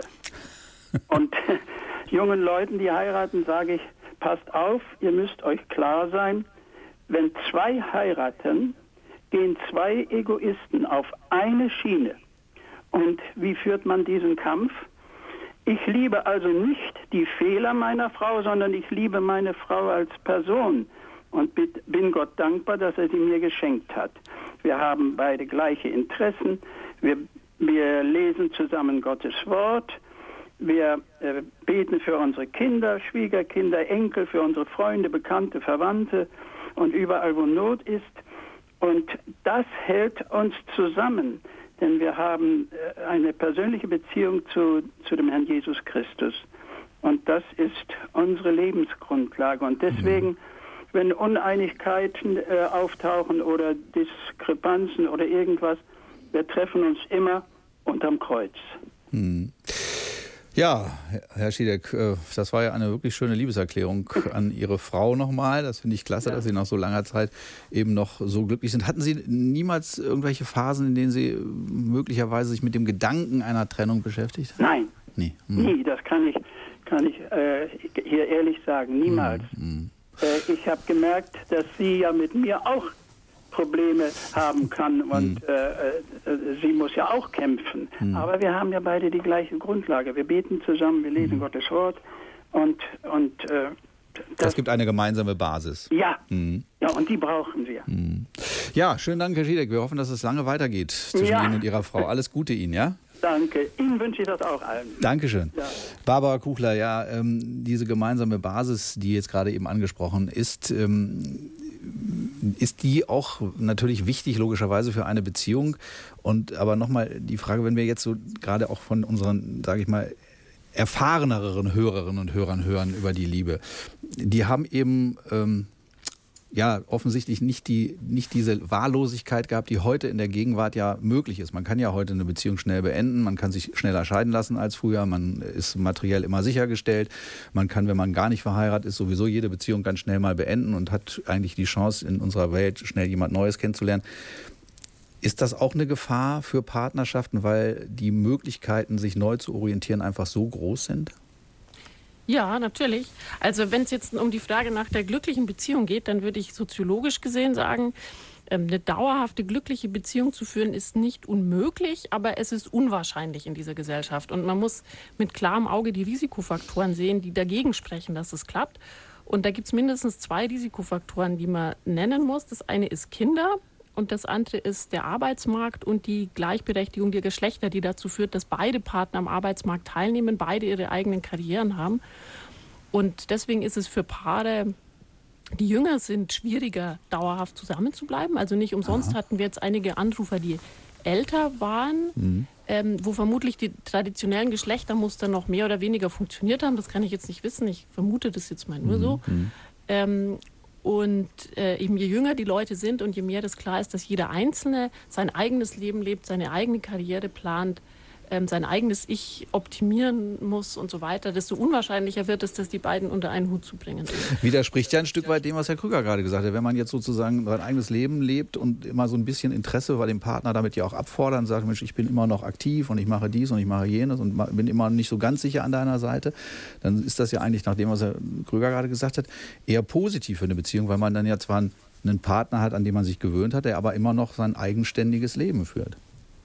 Und äh, jungen Leuten, die heiraten, sage ich, passt auf, ihr müsst euch klar sein, wenn zwei heiraten, gehen zwei Egoisten auf eine Schiene. Und wie führt man diesen Kampf? Ich liebe also nicht die Fehler meiner Frau, sondern ich liebe meine Frau als Person und bin Gott dankbar, dass er sie mir geschenkt hat. Wir haben beide gleiche Interessen, wir, wir lesen zusammen Gottes Wort, wir äh, beten für unsere Kinder, Schwiegerkinder, Enkel, für unsere Freunde, Bekannte, Verwandte und überall, wo Not ist. Und das hält uns zusammen. denn wir haben eine persönliche Beziehung zu, zu dem Herrn Jesus Christus. Und das ist unsere Lebensgrundlage. Und deswegen, mhm. wenn Uneinigkeiten äh, auftauchen oder Diskrepanzen oder irgendwas, wir treffen uns immer unterm Kreuz. Mhm. Ja, Herr Schiedek, das war ja eine wirklich schöne Liebeserklärung an Ihre Frau nochmal. Das finde ich klasse, ja. dass Sie nach so langer Zeit eben noch so glücklich sind. Hatten Sie niemals irgendwelche Phasen, in denen Sie möglicherweise sich mit dem Gedanken einer Trennung beschäftigt haben? Nein, nee. Hm. nie. Das kann ich, kann ich äh, hier ehrlich sagen, niemals. Hm. Äh, ich habe gemerkt, dass sie ja mit mir auch Probleme haben kann und hm. äh, äh, sie muss ja auch kämpfen. Hm. Aber wir haben ja beide die gleiche Grundlage. Wir beten zusammen, wir lesen hm. Gottes Wort und, und äh, das, das gibt eine gemeinsame Basis. Ja, hm. ja, und die brauchen wir. Hm. Ja, schönen Dank, Herr Schiedek. Wir hoffen, dass es lange weitergeht zwischen ja. Ihnen und Ihrer Frau. Alles Gute Ihnen, ja? Danke. Ihnen wünsche ich das auch allen. Dankeschön. Ja. Barbara Kuchler, ja, ähm, diese gemeinsame Basis, die jetzt gerade eben angesprochen ist, ähm, ist die auch natürlich wichtig, logischerweise, für eine Beziehung. Und aber nochmal die Frage, wenn wir jetzt so gerade auch von unseren, sage ich mal, erfahreneren Hörerinnen und Hörern hören über die Liebe, die haben eben ähm, ja offensichtlich nicht die nicht diese Wahllosigkeit gehabt, die heute in der Gegenwart ja möglich ist. Man kann ja heute eine Beziehung schnell beenden, man kann sich schneller scheiden lassen als früher, man ist materiell immer sichergestellt, man kann, wenn man gar nicht verheiratet ist, sowieso jede Beziehung ganz schnell mal beenden und hat eigentlich die Chance, in unserer Welt schnell jemand Neues kennenzulernen. Ist das auch eine Gefahr für Partnerschaften, weil die Möglichkeiten, sich neu zu orientieren, einfach so groß sind? Ja, natürlich. Also wenn es jetzt um die Frage nach der glücklichen Beziehung geht, dann würde ich soziologisch gesehen sagen, eine dauerhafte glückliche Beziehung zu führen ist nicht unmöglich, aber es ist unwahrscheinlich in dieser Gesellschaft. Und man muss mit klarem Auge die Risikofaktoren sehen, die dagegen sprechen, dass es klappt. Und da gibt es mindestens zwei Risikofaktoren, die man nennen muss. Das eine ist Kinder. Und das andere ist der Arbeitsmarkt und die Gleichberechtigung der Geschlechter, die dazu führt, dass beide Partner am Arbeitsmarkt teilnehmen, beide ihre eigenen Karrieren haben. Und deswegen ist es für Paare, die jünger sind, schwieriger, dauerhaft zusammenzubleiben. Also nicht umsonst Aha. hatten wir jetzt einige Anrufer, die älter waren, mhm. ähm, wo vermutlich die traditionellen Geschlechtermuster noch mehr oder weniger funktioniert haben. Das kann ich jetzt nicht wissen. Ich vermute das jetzt mal nur mhm. so. Ähm, Und äh, eben je jünger die Leute sind und je mehr das klar ist, dass jeder Einzelne sein eigenes Leben lebt, seine eigene Karriere plant, ähm, sein eigenes Ich optimieren muss und so weiter, desto unwahrscheinlicher wird es, dass die beiden unter einen Hut zu bringen sind. Widerspricht ja ein Stück weit dem, was Herr Krüger gerade gesagt hat. Wenn man jetzt sozusagen sein eigenes Leben lebt und immer so ein bisschen Interesse bei dem Partner damit ja auch abfordern, sagt, Mensch, ich bin immer noch aktiv und ich mache dies und ich mache jenes und bin immer nicht so ganz sicher an deiner Seite, dann ist das ja eigentlich, nach dem, was Herr Krüger gerade gesagt hat, eher positiv für eine Beziehung, weil man dann ja zwar einen Partner hat, an den man sich gewöhnt hat, der aber immer noch sein eigenständiges Leben führt.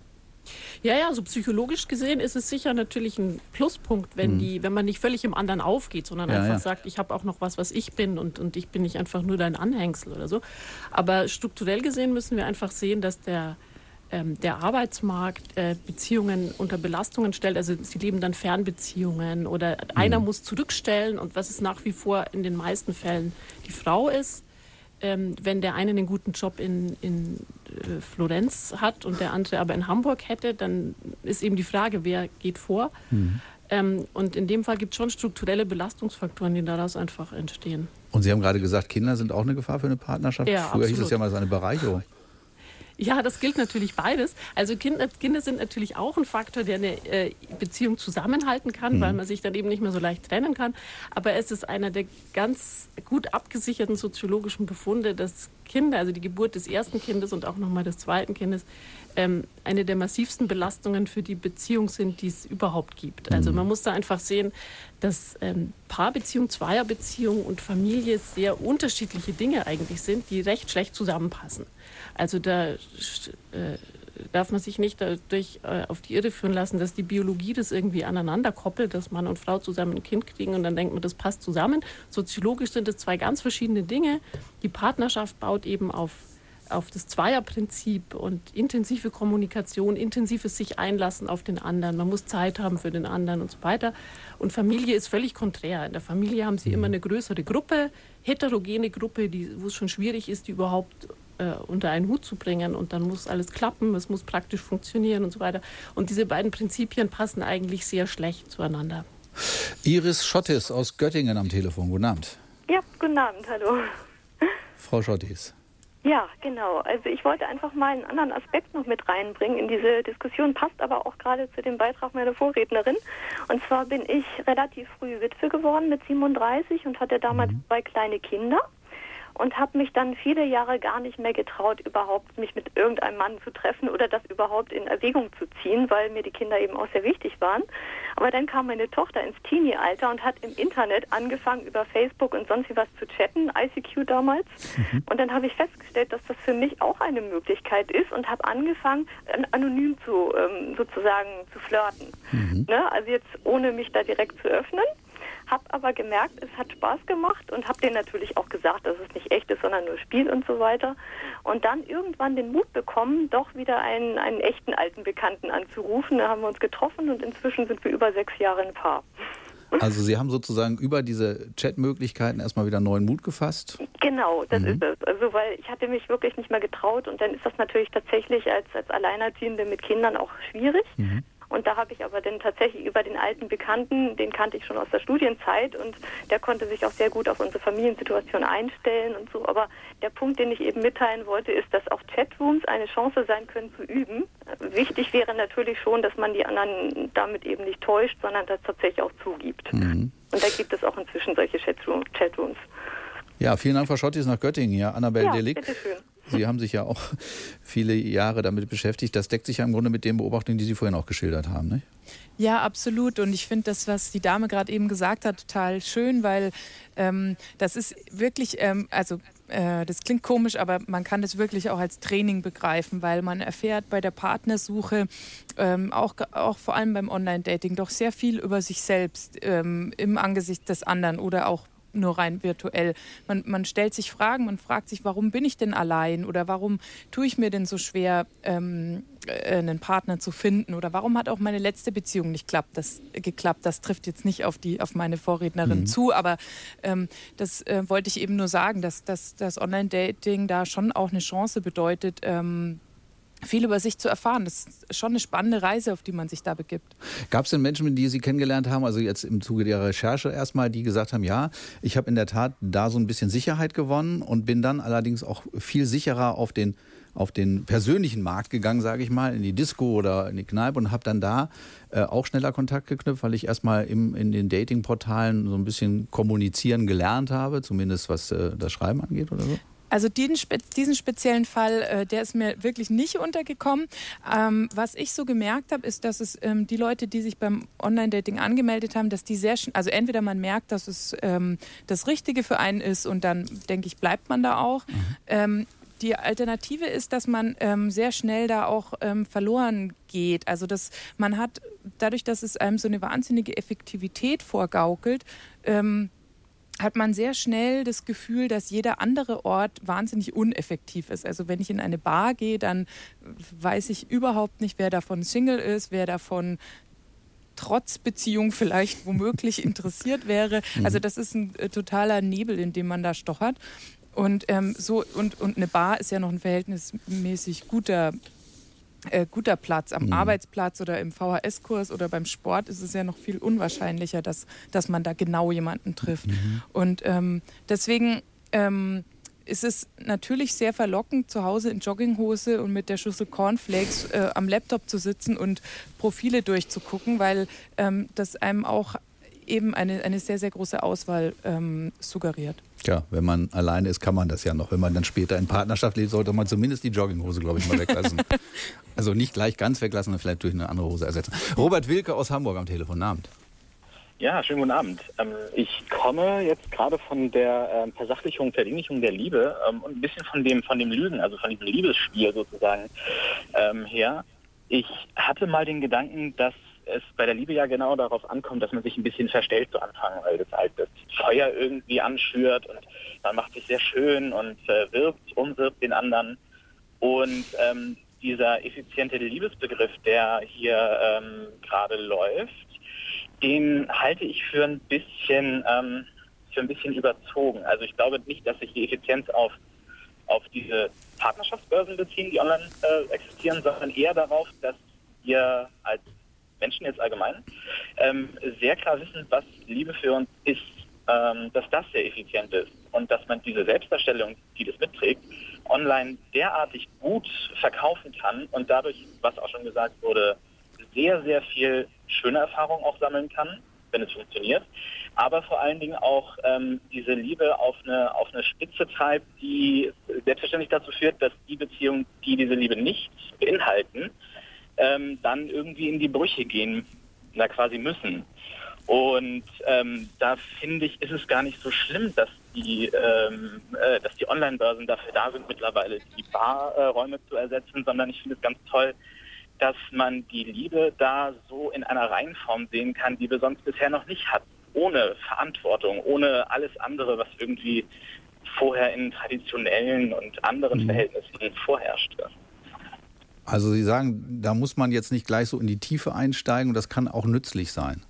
Ja, ja, so psychologisch gesehen ist es sicher natürlich ein Pluspunkt, wenn, die, wenn man nicht völlig im anderen aufgeht, sondern ja, einfach ja. sagt, ich habe auch noch was, was ich bin und, und ich bin nicht einfach nur dein Anhängsel oder so. Aber strukturell gesehen müssen wir einfach sehen, dass der, ähm, der Arbeitsmarkt äh, Beziehungen unter Belastungen stellt. Also sie leben dann Fernbeziehungen oder mhm. einer muss zurückstellen und was es nach wie vor in den meisten Fällen die Frau ist. Ähm, wenn der eine einen guten Job in, in äh, Florenz hat und der andere aber in Hamburg hätte, dann ist eben die Frage, wer geht vor. Mhm. Ähm, und in dem Fall gibt es schon strukturelle Belastungsfaktoren, die daraus einfach entstehen. Und Sie haben gerade gesagt, Kinder sind auch eine Gefahr für eine Partnerschaft? Ja, Früher absolut. hieß es ja mal, so eine Bereicherung. Ja, das gilt natürlich beides. Also Kinder, Kinder sind natürlich auch ein Faktor, der eine äh, Beziehung zusammenhalten kann, mhm. weil man sich dann eben nicht mehr so leicht trennen kann. Aber es ist einer der ganz gut abgesicherten soziologischen Befunde, dass Kinder, also die Geburt des ersten Kindes und auch nochmal des zweiten Kindes, ähm, eine der massivsten Belastungen für die Beziehung sind, die es überhaupt gibt. Also man muss da einfach sehen, dass ähm, Paarbeziehung, Zweierbeziehung und Familie sehr unterschiedliche Dinge eigentlich sind, die recht schlecht zusammenpassen. Also da äh, darf man sich nicht dadurch äh, auf die Irre führen lassen, dass die Biologie das irgendwie aneinander koppelt, dass Mann und Frau zusammen ein Kind kriegen und dann denkt man, das passt zusammen. Soziologisch sind es zwei ganz verschiedene Dinge. Die Partnerschaft baut eben auf, auf das Zweierprinzip und intensive Kommunikation, intensives sich einlassen auf den anderen. Man muss Zeit haben für den anderen und so weiter. Und Familie ist völlig konträr. In der Familie haben sie immer eine größere Gruppe, heterogene Gruppe, die, wo es schon schwierig ist, die überhaupt äh, unter einen Hut zu bringen und dann muss alles klappen, es muss praktisch funktionieren und so weiter. Und diese beiden Prinzipien passen eigentlich sehr schlecht zueinander. Iris Schottis aus Göttingen am Telefon. Guten Abend. Ja, guten Abend, hallo. Frau Schottis. Ja, genau. Also ich wollte einfach mal einen anderen Aspekt noch mit reinbringen in diese Diskussion, passt aber auch gerade zu dem Beitrag meiner Vorrednerin. Und zwar bin ich relativ früh Witwe geworden mit siebenunddreißig und hatte damals mhm. zwei kleine Kinder. Und habe mich dann viele Jahre gar nicht mehr getraut, überhaupt mich mit irgendeinem Mann zu treffen oder das überhaupt in Erwägung zu ziehen, weil mir die Kinder eben auch sehr wichtig waren. Aber dann kam meine Tochter ins Teenie-Alter und hat im Internet angefangen, über Facebook und sonst wie was zu chatten, I C Q damals. Mhm. Und dann habe ich festgestellt, dass das für mich auch eine Möglichkeit ist und habe angefangen, anonym zu ähm, sozusagen zu flirten. Mhm. Ne? Also jetzt ohne mich da direkt zu öffnen. Habe aber gemerkt, es hat Spaß gemacht und habe denen natürlich auch gesagt, dass es nicht echt ist, sondern nur Spiel und so weiter. Und dann irgendwann den Mut bekommen, doch wieder einen, einen echten alten Bekannten anzurufen. Da haben wir uns getroffen und inzwischen sind wir über sechs Jahre ein Paar. Also Sie haben sozusagen über diese Chatmöglichkeiten erstmal wieder neuen Mut gefasst? Genau, das mhm. ist es. Also weil ich hatte mich wirklich nicht mehr getraut und dann ist das natürlich tatsächlich als, als Alleinerziehende mit Kindern auch schwierig. Mhm. Und da habe ich aber dann tatsächlich über den alten Bekannten, den kannte ich schon aus der Studienzeit und der konnte sich auch sehr gut auf unsere Familiensituation einstellen und so. Aber der Punkt, den ich eben mitteilen wollte, ist, dass auch Chatrooms eine Chance sein können zu üben. Wichtig wäre natürlich schon, dass man die anderen damit eben nicht täuscht, sondern das tatsächlich auch zugibt. Mhm. Und da gibt es auch inzwischen solche Chatroom, Chatrooms. Ja, vielen Dank, Frau Schottis nach Göttingen. Ja, Annabel ja, Delick. Bitteschön. Sie haben sich ja auch viele Jahre damit beschäftigt. Das deckt sich ja im Grunde mit den Beobachtungen, die Sie vorhin auch geschildert haben, nicht? Ja, absolut. Und ich finde das, was die Dame gerade eben gesagt hat, total schön, weil ähm, das ist wirklich, ähm, also äh, das klingt komisch, aber man kann das wirklich auch als Training begreifen, weil man erfährt bei der Partnersuche, ähm, auch, auch vor allem beim Online-Dating, doch sehr viel über sich selbst ähm, im Angesicht des anderen oder auch nur rein virtuell. Man, man stellt sich Fragen, man fragt sich, warum bin ich denn allein oder warum tue ich mir denn so schwer, ähm, einen Partner zu finden oder warum hat auch meine letzte Beziehung nicht klappt, das, geklappt. Das trifft jetzt nicht auf, die, auf meine Vorrednerin mhm. zu, aber ähm, das äh, wollte ich eben nur sagen, dass, dass das Online-Dating da schon auch eine Chance bedeutet, ähm, viel über sich zu erfahren. Das ist schon eine spannende Reise, auf die man sich da begibt. Gab es denn Menschen, die Sie kennengelernt haben, also jetzt im Zuge der Recherche erstmal, die gesagt haben, ja, ich habe in der Tat da so ein bisschen Sicherheit gewonnen und bin dann allerdings auch viel sicherer auf den, auf den persönlichen Markt gegangen, sage ich mal, in die Disco oder in die Kneipe und habe dann da äh, auch schneller Kontakt geknüpft, weil ich erstmal im, in den Dating-Portalen so ein bisschen kommunizieren gelernt habe, zumindest was äh, das Schreiben angeht oder so? Also diesen, diesen speziellen Fall, äh, der ist mir wirklich nicht untergekommen. Ähm, was ich so gemerkt habe, ist, dass es ähm, die Leute, die sich beim Online-Dating angemeldet haben, dass die sehr schnell, also entweder man merkt, dass es ähm, das Richtige für einen ist und dann, denke ich, bleibt man da auch. Mhm. Ähm, die Alternative ist, dass man ähm, sehr schnell da auch ähm, verloren geht. Also dass man hat, dadurch, dass es einem so eine wahnsinnige Effektivität vorgaukelt, ähm, hat man sehr schnell das Gefühl, dass jeder andere Ort wahnsinnig uneffektiv ist. Also wenn ich in eine Bar gehe, dann weiß ich überhaupt nicht, wer davon Single ist, wer davon trotz Beziehung vielleicht womöglich interessiert wäre. Also das ist ein äh, totaler Nebel, in dem man da stochert. Und, ähm, so, und, und eine Bar ist ja noch ein verhältnismäßig guter Äh, guter Platz. Am mhm. Arbeitsplatz oder im V H S-Kurs oder beim Sport ist es ja noch viel unwahrscheinlicher, dass, dass man da genau jemanden trifft. Mhm. Und ähm, deswegen ähm, ist es natürlich sehr verlockend, zu Hause in Jogginghose und mit der Schüssel Cornflakes äh, am Laptop zu sitzen und Profile durchzugucken, weil ähm, das einem auch eben eine, eine sehr, sehr große Auswahl ähm, suggeriert. Ja, wenn man alleine ist, kann man das ja noch. Wenn man dann später in Partnerschaft lebt, sollte man zumindest die Jogginghose, glaube ich, mal weglassen. Also nicht gleich ganz weglassen, vielleicht durch eine andere Hose ersetzen. Robert Wilke aus Hamburg am Telefon. Guten Abend. Ja, schönen guten Abend. Ich komme jetzt gerade von der Versachlichung, Verdinglichung der Liebe und ein bisschen von dem, von dem Lügen, also von diesem Liebesspiel sozusagen her. Ich hatte mal den Gedanken, dass es bei der Liebe ja genau darauf ankommt, dass man sich ein bisschen verstellt zu Anfang, weil das halt das Feuer irgendwie anschürt und man macht sich sehr schön und äh, wirbt, umwirbt den anderen. Und ähm, dieser effiziente Liebesbegriff, der hier ähm, gerade läuft, den halte ich für ein bisschen ähm, für ein bisschen überzogen. Also ich glaube nicht, dass sich die Effizienz auf auf diese Partnerschaftsbörsen beziehen, die online äh, existieren, sondern eher darauf, dass wir als Menschen jetzt allgemein ähm, sehr klar wissen, was Liebe für uns ist, ähm, dass das sehr effizient ist und dass man diese Selbstdarstellung, die das mitträgt, online derartig gut verkaufen kann und dadurch, was auch schon gesagt wurde, sehr, sehr viel schöne Erfahrungen auch sammeln kann, wenn es funktioniert, aber vor allen Dingen auch ähm, diese Liebe auf eine, auf eine Spitze treibt, die selbstverständlich dazu führt, dass die Beziehungen, die diese Liebe nicht beinhalten, ähm, dann irgendwie in die Brüche gehen, na quasi müssen. Und ähm, da finde ich, ist es gar nicht so schlimm, dass die, ähm, äh, dass die Online-Börsen dafür da sind, mittlerweile die Barräume äh, zu ersetzen, sondern ich finde es ganz toll, dass man die Liebe da so in einer Reihenform sehen kann, die wir sonst bisher noch nicht hatten. Ohne Verantwortung, ohne alles andere, was irgendwie vorher in traditionellen und anderen mhm. Verhältnissen vorherrschte. Also Sie sagen, da muss man jetzt nicht gleich so in die Tiefe einsteigen und das kann auch nützlich sein.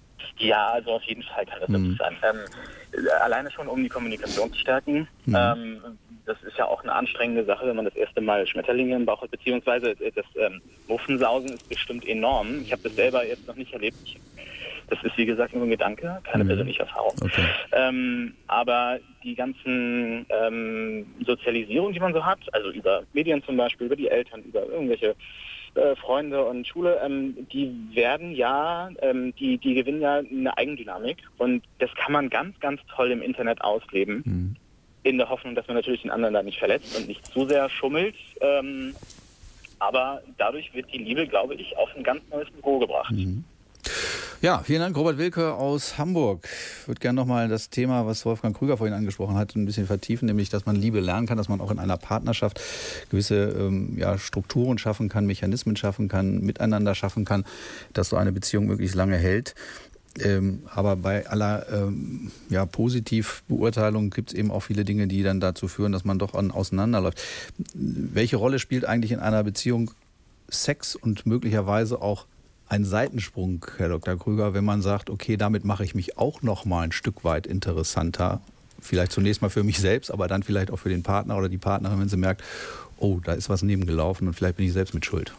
Ja, also auf jeden Fall kann das nützlich mhm. sein. Ähm, alleine schon, um die Kommunikation zu stärken. Mhm. Ähm, das ist ja auch eine anstrengende Sache, wenn man das erste Mal Schmetterlinge im Bauch hat, beziehungsweise das ähm, Muffensausen ist bestimmt enorm. Ich habe das selber jetzt noch nicht erlebt. Ich, das ist, wie gesagt, nur ein Gedanke, keine mhm. persönliche Erfahrung. Okay. Ähm, aber die ganzen ähm, Sozialisierung, die man so hat, also über Medien zum Beispiel, über die Eltern, über irgendwelche äh, Freunde und Schule, ähm, die werden ja, ähm, die, die gewinnen ja eine Eigendynamik und das kann man ganz, ganz toll im Internet ausleben. Mhm. In der Hoffnung, dass man natürlich den anderen da nicht verletzt und nicht zu sehr schummelt. Ähm, aber dadurch wird die Liebe, glaube ich, auf ein ganz neues Niveau gebracht. Mhm. Ja, vielen Dank, Robert Wilke aus Hamburg. Ich würde gerne nochmal das Thema, was Wolfgang Krüger vorhin angesprochen hat, ein bisschen vertiefen, nämlich, dass man Liebe lernen kann, dass man auch in einer Partnerschaft gewisse ähm, ja, Strukturen schaffen kann, Mechanismen schaffen kann, miteinander schaffen kann, dass so eine Beziehung möglichst lange hält. Ähm, aber bei aller ähm, ja, Positivbeurteilung gibt es eben auch viele Dinge, die dann dazu führen, dass man doch an, auseinanderläuft. Welche Rolle spielt eigentlich in einer Beziehung Sex und möglicherweise auch ein Seitensprung, Herr Doktor Krüger, wenn man sagt, okay, damit mache ich mich auch noch mal ein Stück weit interessanter, vielleicht zunächst mal für mich selbst, aber dann vielleicht auch für den Partner oder die Partnerin, wenn sie merkt, oh, da ist was nebengelaufen und vielleicht bin ich selbst mit schuld.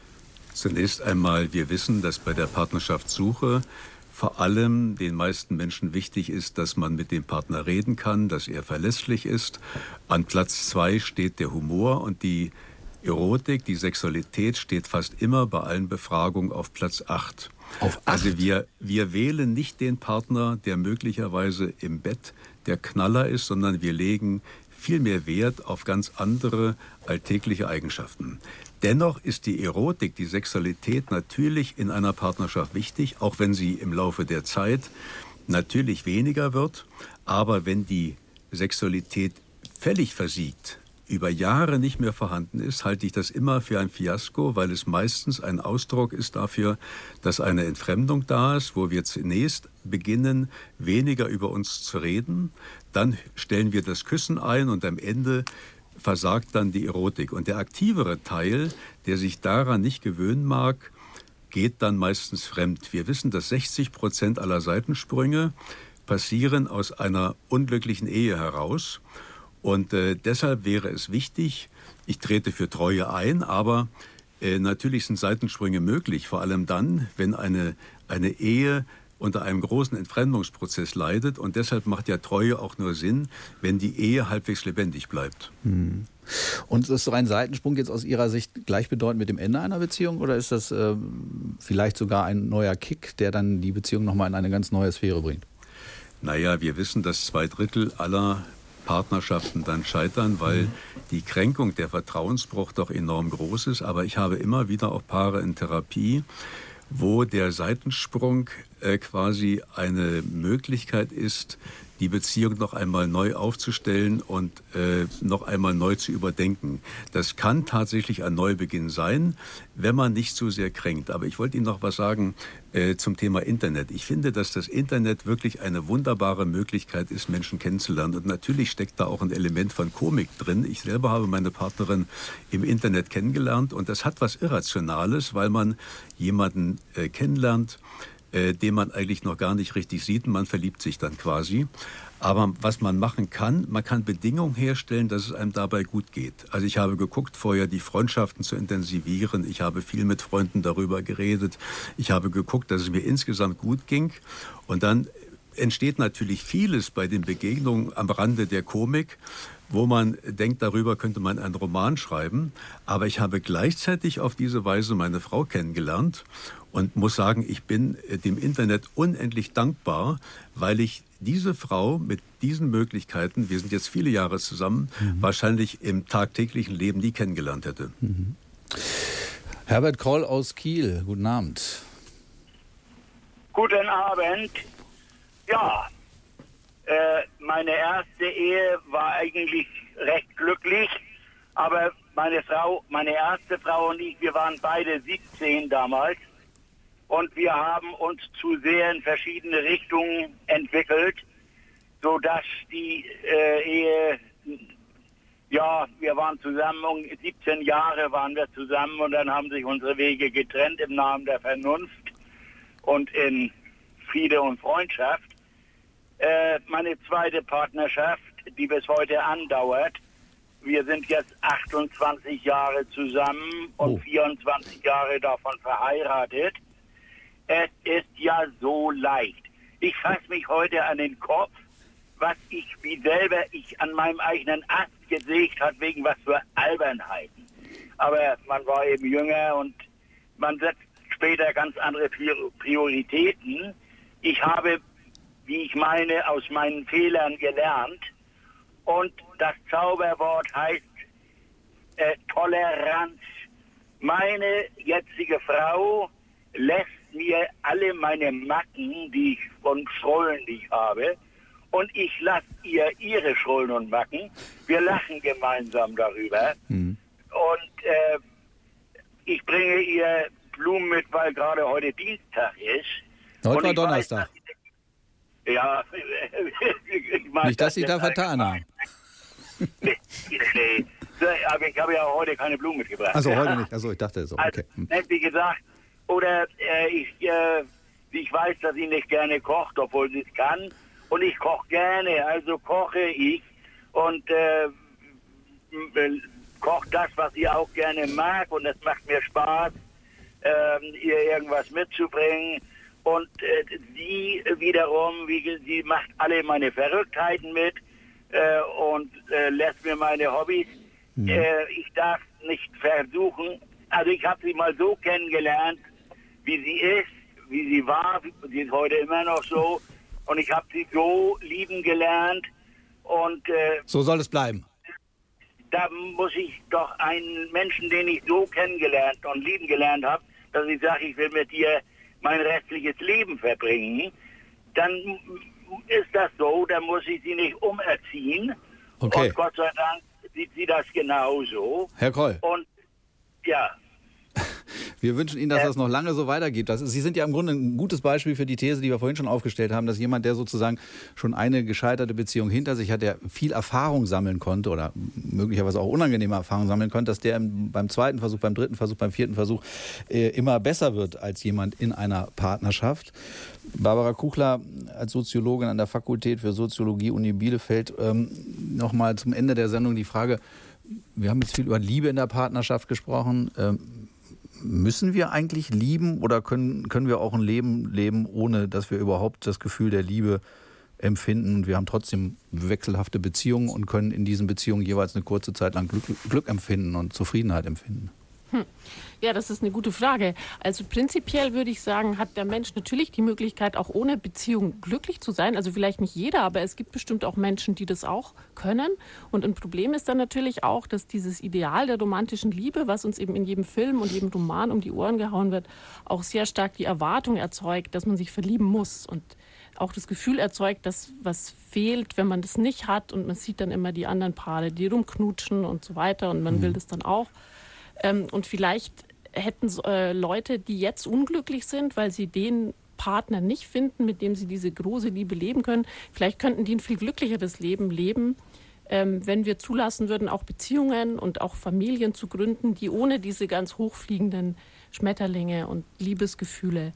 Zunächst einmal, wir wissen, dass bei der Partnerschaftssuche vor allem den meisten Menschen wichtig ist, dass man mit dem Partner reden kann, dass er verlässlich ist. An Platz zwei steht der Humor und die Erotik, die Sexualität steht fast immer bei allen Befragungen auf Platz acht. Auf acht? Also wir, wir wählen nicht den Partner, der möglicherweise im Bett der Knaller ist, sondern wir legen viel mehr Wert auf ganz andere alltägliche Eigenschaften. Dennoch ist die Erotik, die Sexualität natürlich in einer Partnerschaft wichtig, auch wenn sie im Laufe der Zeit natürlich weniger wird. Aber wenn die Sexualität völlig versiegt, über Jahre nicht mehr vorhanden ist, halte ich das immer für ein Fiasko, weil es meistens ein Ausdruck ist dafür, dass eine Entfremdung da ist, wo wir zunächst beginnen, weniger über uns zu reden. Dann stellen wir das Küssen ein und am Ende versagt dann die Erotik. Und der aktivere Teil, der sich daran nicht gewöhnen mag, geht dann meistens fremd. Wir wissen, dass sechzig Prozent aller Seitensprünge passieren aus einer unglücklichen Ehe heraus. Und äh, deshalb wäre es wichtig, ich trete für Treue ein, aber äh, natürlich sind Seitensprünge möglich, vor allem dann, wenn eine, eine Ehe unter einem großen Entfremdungsprozess leidet. Und deshalb macht ja Treue auch nur Sinn, wenn die Ehe halbwegs lebendig bleibt. Hm. Und ist so ein Seitensprung jetzt aus Ihrer Sicht gleichbedeutend mit dem Ende einer Beziehung oder ist das äh, vielleicht sogar ein neuer Kick, der dann die Beziehung nochmal in eine ganz neue Sphäre bringt? Naja, wir wissen, dass zwei Drittel aller Partnerschaften dann scheitern, weil mhm. die Kränkung, der Vertrauensbruch doch enorm groß ist. Aber ich habe immer wieder auch Paare in Therapie, wo der Seitensprung äh, quasi eine Möglichkeit ist, die Beziehung noch einmal neu aufzustellen und äh, noch einmal neu zu überdenken. Das kann tatsächlich ein Neubeginn sein, wenn man nicht so sehr kränkt. Aber ich wollte Ihnen noch was sagen äh, zum Thema Internet. Ich finde, dass das Internet wirklich eine wunderbare Möglichkeit ist, Menschen kennenzulernen. Und natürlich steckt da auch ein Element von Komik drin. Ich selber habe meine Partnerin im Internet kennengelernt und das hat was Irrationales, weil man jemanden äh, kennenlernt, äh, den man eigentlich noch gar nicht richtig sieht. Man verliebt sich dann quasi. Aber was man machen kann, man kann Bedingungen herstellen, dass es einem dabei gut geht. Also ich habe geguckt, vorher die Freundschaften zu intensivieren. Ich habe viel mit Freunden darüber geredet. Ich habe geguckt, dass es mir insgesamt gut ging. Und dann entsteht natürlich vieles bei den Begegnungen am Rande der Komik, wo man denkt, darüber könnte man einen Roman schreiben. Aber ich habe gleichzeitig auf diese Weise meine Frau kennengelernt und muss sagen, ich bin dem Internet unendlich dankbar, weil ich diese Frau mit diesen Möglichkeiten, wir sind jetzt viele Jahre zusammen, mhm. wahrscheinlich im tagtäglichen Leben nie kennengelernt hätte. Mhm. Herbert Kroll aus Kiel, guten Abend. Guten Abend. Ja, äh, meine erste Ehe war eigentlich recht glücklich, aber meine Frau, meine erste Frau und ich, wir waren beide siebzehn damals. Und wir haben uns zu sehr in verschiedene Richtungen entwickelt, sodass die äh, Ehe, ja, wir waren zusammen, um siebzehn Jahre waren wir zusammen und dann haben sich unsere Wege getrennt im Namen der Vernunft und in Friede und Freundschaft. Äh, meine zweite Partnerschaft, die bis heute andauert, wir sind jetzt achtundzwanzig Jahre zusammen und oh. vierundzwanzig Jahre davon verheiratet. Es ist ja so leicht. Ich fasse mich heute an den Kopf, was ich, wie selber ich an meinem eigenen Ast gesägt hat, wegen was für Albernheiten. Aber man war eben jünger und man setzt später ganz andere Prioritäten. Ich habe, wie ich meine, aus meinen Fehlern gelernt. Und das Zauberwort heißt äh, Toleranz. Meine jetzige Frau lässt mir alle meine Macken, die ich von Schrullen, die ich habe, und ich lasse ihr ihre Schrullen und Macken. Wir lachen gemeinsam darüber. Mhm. Und äh, ich bringe ihr Blumen mit, weil gerade heute Dienstag ist. Heute war Donnerstag. Weiß, ich, ja, ich mag nicht, dass Sie das da vertan haben. Nee, nee. Aber ich habe ja heute keine Blumen mitgebracht. Also heute nicht. Also ich dachte so. Okay. Also, wie gesagt, oder äh, ich, äh, ich weiß, dass sie nicht gerne kocht, obwohl sie es kann. Und ich koche gerne, also koche ich und äh, koche das, was sie auch gerne mag. Und es macht mir Spaß, äh, ihr irgendwas mitzubringen. Und äh, sie wiederum, wie, sie macht alle meine Verrücktheiten mit äh, und äh, lässt mir meine Hobbys. Mhm. Äh, ich darf nicht versuchen, also ich habe sie mal so kennengelernt, wie sie ist, wie sie war, sie ist heute immer noch so. Und ich habe sie so lieben gelernt. Und äh, so soll es bleiben. Da muss ich doch einen Menschen, den ich so kennengelernt und lieben gelernt habe, dass ich sage, ich will mit dir mein restliches Leben verbringen, dann ist das so, dann muss ich sie nicht umerziehen. Okay. Und Gott sei Dank sieht sie das genauso. Herr Kroll. Und ja. Wir wünschen Ihnen, dass das noch lange so weitergeht. Das ist, Sie sind ja im Grunde ein gutes Beispiel für die These, die wir vorhin schon aufgestellt haben, dass jemand, der sozusagen schon eine gescheiterte Beziehung hinter sich hat, der viel Erfahrung sammeln konnte oder möglicherweise auch unangenehme Erfahrung sammeln konnte, dass der im, beim zweiten Versuch, beim dritten Versuch, beim vierten Versuch äh, immer besser wird als jemand in einer Partnerschaft. Barbara Kuchler als Soziologin an der Fakultät für Soziologie Uni Bielefeld, ähm, nochmal zum Ende der Sendung die Frage, wir haben jetzt viel über Liebe in der Partnerschaft gesprochen. Ähm, Müssen wir eigentlich lieben oder können, können wir auch ein Leben leben, ohne dass wir überhaupt das Gefühl der Liebe empfinden? Wir haben trotzdem wechselhafte Beziehungen und können in diesen Beziehungen jeweils eine kurze Zeit lang Glück, Glück empfinden und Zufriedenheit empfinden. Hm. Ja, das ist eine gute Frage. Also prinzipiell würde ich sagen, hat der Mensch natürlich die Möglichkeit, auch ohne Beziehung glücklich zu sein. Also vielleicht nicht jeder, aber es gibt bestimmt auch Menschen, die das auch können. Und ein Problem ist dann natürlich auch, dass dieses Ideal der romantischen Liebe, was uns eben in jedem Film und jedem Roman um die Ohren gehauen wird, auch sehr stark die Erwartung erzeugt, dass man sich verlieben muss und auch das Gefühl erzeugt, dass was fehlt, wenn man das nicht hat. Und man sieht dann immer die anderen Paare, die rumknutschen und so weiter und man mhm. will das dann auch. Und vielleicht hätten äh, Leute, die jetzt unglücklich sind, weil sie den Partner nicht finden, mit dem sie diese große Liebe leben können, vielleicht könnten die ein viel glücklicheres Leben leben, ähm, wenn wir zulassen würden, auch Beziehungen und auch Familien zu gründen, die ohne diese ganz hochfliegenden Schmetterlinge und Liebesgefühle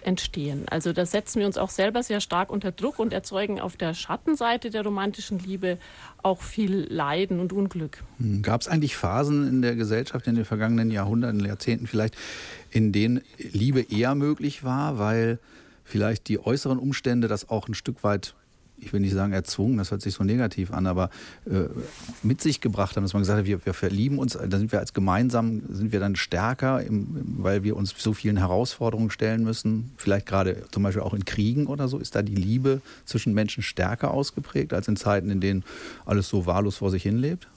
entstehen. Also da setzen wir uns auch selber sehr stark unter Druck und erzeugen auf der Schattenseite der romantischen Liebe auch viel Leiden und Unglück. Gab es eigentlich Phasen in der Gesellschaft in den vergangenen Jahrhunderten, Jahrzehnten vielleicht, in denen Liebe eher möglich war, weil vielleicht die äußeren Umstände das auch ein Stück weit, ich will nicht sagen erzwungen, das hört sich so negativ an, aber äh, mit sich gebracht haben, dass man gesagt hat, wir, wir verlieben uns, dann sind wir als gemeinsam, sind wir dann stärker, im, weil wir uns so vielen Herausforderungen stellen müssen, vielleicht gerade zum Beispiel auch in Kriegen oder so, ist da die Liebe zwischen Menschen stärker ausgeprägt als in Zeiten, in denen alles so wahllos vor sich hin lebt?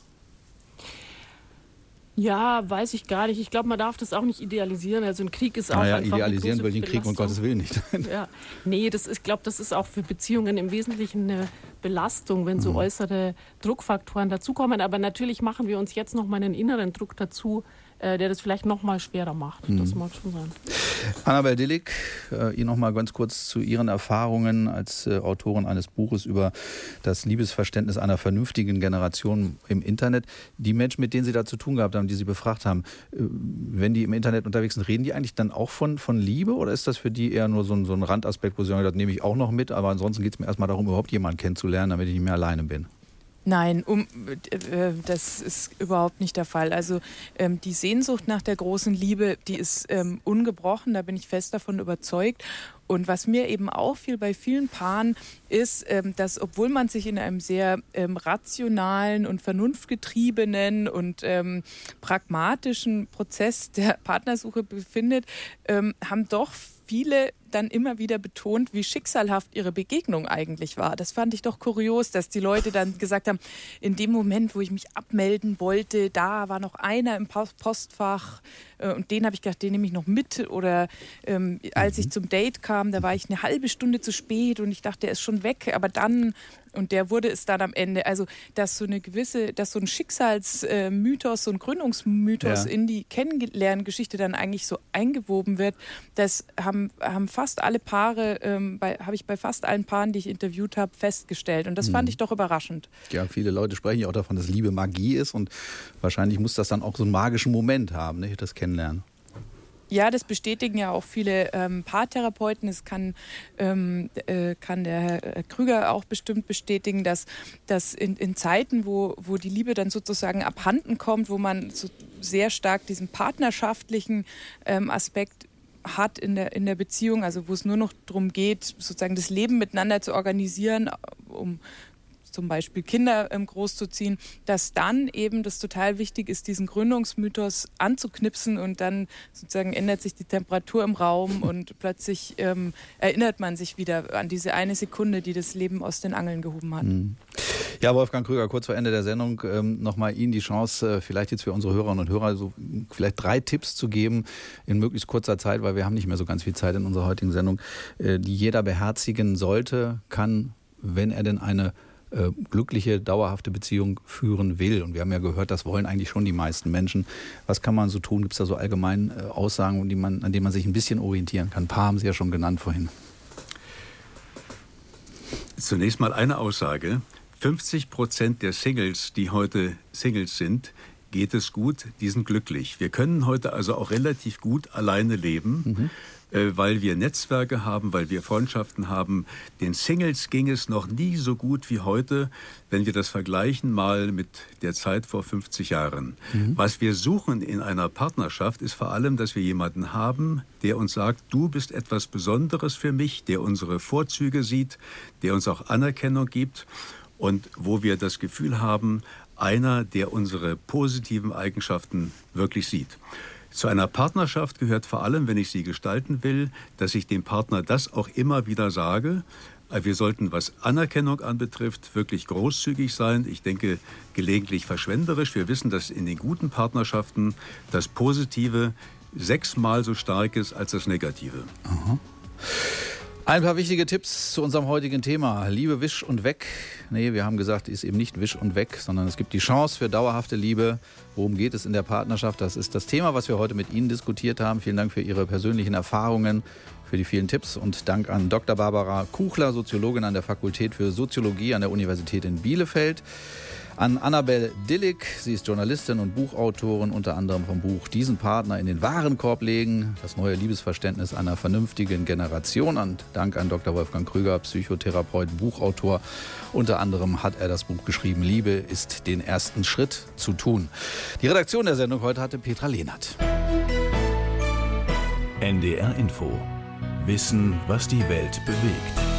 Ja, weiß ich gar nicht. Ich glaube, man darf das auch nicht idealisieren. Also ein Krieg ist auch naja, einfach idealisieren will ich den Krieg um Gottes Willen nicht. Ja, nee, das ist, ich glaube, das ist auch für Beziehungen im Wesentlichen eine Belastung, wenn so mhm. äußere Druckfaktoren dazukommen. Aber natürlich machen wir uns jetzt noch mal einen inneren Druck dazu, äh, der das vielleicht noch mal schwerer macht. Mhm. Das mag schon sein. Annabel Dillig, äh, ihr noch mal ganz kurz zu Ihren Erfahrungen als äh, Autorin eines Buches über das Liebesverständnis einer vernünftigen Generation im Internet. Die Menschen, mit denen Sie da zu tun gehabt haben, die Sie befragt haben, äh, wenn die im Internet unterwegs sind, reden die eigentlich dann auch von, von Liebe oder ist das für die eher nur so ein, so ein Randaspekt, wo sie sagen, das nehme ich auch noch mit, aber ansonsten geht es mir erstmal darum, überhaupt jemanden kennenzulernen, damit ich nicht mehr alleine bin? Nein, um, äh, das ist überhaupt nicht der Fall. Also ähm, die Sehnsucht nach der großen Liebe, die ist ähm, ungebrochen, da bin ich fest davon überzeugt. Und was mir eben auffiel bei vielen Paaren ist, ähm, dass obwohl man sich in einem sehr ähm, rationalen und vernunftgetriebenen und ähm, pragmatischen Prozess der Partnersuche befindet, ähm, haben doch viele dann immer wieder betont, wie schicksalhaft ihre Begegnung eigentlich war. Das fand ich doch kurios, dass die Leute dann gesagt haben, in dem Moment, wo ich mich abmelden wollte, da war noch einer im Postfach äh, und den habe ich gedacht, den nehme ich noch mit. Oder ähm, als ich zum Date kam, da war ich eine halbe Stunde zu spät und ich dachte, der ist schon weg, aber dann, und der wurde es dann am Ende. Also, dass so eine gewisse, dass so ein Schicksalsmythos, so ein Gründungsmythos ja. in die Kennenlerngeschichte dann eigentlich so eingewoben wird, das haben, haben fast alle Paare, ähm, habe ich bei fast allen Paaren, die ich interviewt habe, festgestellt. Und das fand ich doch überraschend. Ja, viele Leute sprechen ja auch davon, dass Liebe Magie ist und wahrscheinlich muss das dann auch so einen magischen Moment haben, nicht, das Kennenlernen. Ja, das bestätigen ja auch viele ähm, Paartherapeuten. Das kann, ähm, äh, kann der Herr Krüger auch bestimmt bestätigen, dass, dass in, in Zeiten, wo, wo die Liebe dann sozusagen abhanden kommt, wo man so sehr stark diesen partnerschaftlichen ähm, Aspekt hat in der, in der Beziehung, also wo es nur noch darum geht, sozusagen das Leben miteinander zu organisieren, um zum Beispiel Kinder ähm, großzuziehen, dass dann eben das total wichtig ist, diesen Gründungsmythos anzuknipsen und dann sozusagen ändert sich die Temperatur im Raum und plötzlich ähm, erinnert man sich wieder an diese eine Sekunde, die das Leben aus den Angeln gehoben hat. Ja, Wolfgang Krüger, kurz vor Ende der Sendung ähm, nochmal Ihnen die Chance, äh, vielleicht jetzt für unsere Hörerinnen und Hörer so vielleicht drei Tipps zu geben in möglichst kurzer Zeit, weil wir haben nicht mehr so ganz viel Zeit in unserer heutigen Sendung, äh, die jeder beherzigen sollte, kann, wenn er denn eine äh, glückliche, dauerhafte Beziehung führen will. Und wir haben ja gehört, das wollen eigentlich schon die meisten Menschen. Was kann man so tun? Gibt es da so allgemein äh, Aussagen, die man, an denen man sich ein bisschen orientieren kann? Ein paar haben Sie ja schon genannt vorhin. Zunächst mal eine Aussage. fünfzig Prozent der Singles, die heute Singles sind, geht es gut, die sind glücklich. Wir können heute also auch relativ gut alleine leben, mhm. äh, weil wir Netzwerke haben, weil wir Freundschaften haben. Den Singles ging es noch nie so gut wie heute, wenn wir das vergleichen mal mit der Zeit vor fünfzig Jahren. Mhm. Was wir suchen in einer Partnerschaft ist vor allem, dass wir jemanden haben, der uns sagt, du bist etwas Besonderes für mich, der unsere Vorzüge sieht, der uns auch Anerkennung gibt. Und wo wir das Gefühl haben, einer, der unsere positiven Eigenschaften wirklich sieht. Zu einer Partnerschaft gehört vor allem, wenn ich sie gestalten will, dass ich dem Partner das auch immer wieder sage. Wir sollten, was Anerkennung anbetrifft, wirklich großzügig sein. Ich denke, gelegentlich verschwenderisch. Wir wissen, dass in den guten Partnerschaften das Positive sechsmal so stark ist als das Negative. Aha. Ein paar wichtige Tipps zu unserem heutigen Thema. Liebe wisch und weg. Nee, wir haben gesagt, ist eben nicht wisch und weg, sondern es gibt die Chance für dauerhafte Liebe. Worum geht es in der Partnerschaft? Das ist das Thema, was wir heute mit Ihnen diskutiert haben. Vielen Dank für Ihre persönlichen Erfahrungen, für die vielen Tipps und Dank an Doktor Barbara Kuchler, Soziologin an der Fakultät für Soziologie an der Universität in Bielefeld. An Annabel Dillig, sie ist Journalistin und Buchautorin, unter anderem vom Buch Diesen Partner in den Warenkorb legen, das neue Liebesverständnis einer vernünftigen Generation. Und Dank an Doktor Wolfgang Krüger, Psychotherapeut, Buchautor. Unter anderem hat er das Buch geschrieben, Liebe ist den ersten Schritt zu tun. Die Redaktion der Sendung heute hatte Petra Lehnert. N D R Info. Wissen, was die Welt bewegt.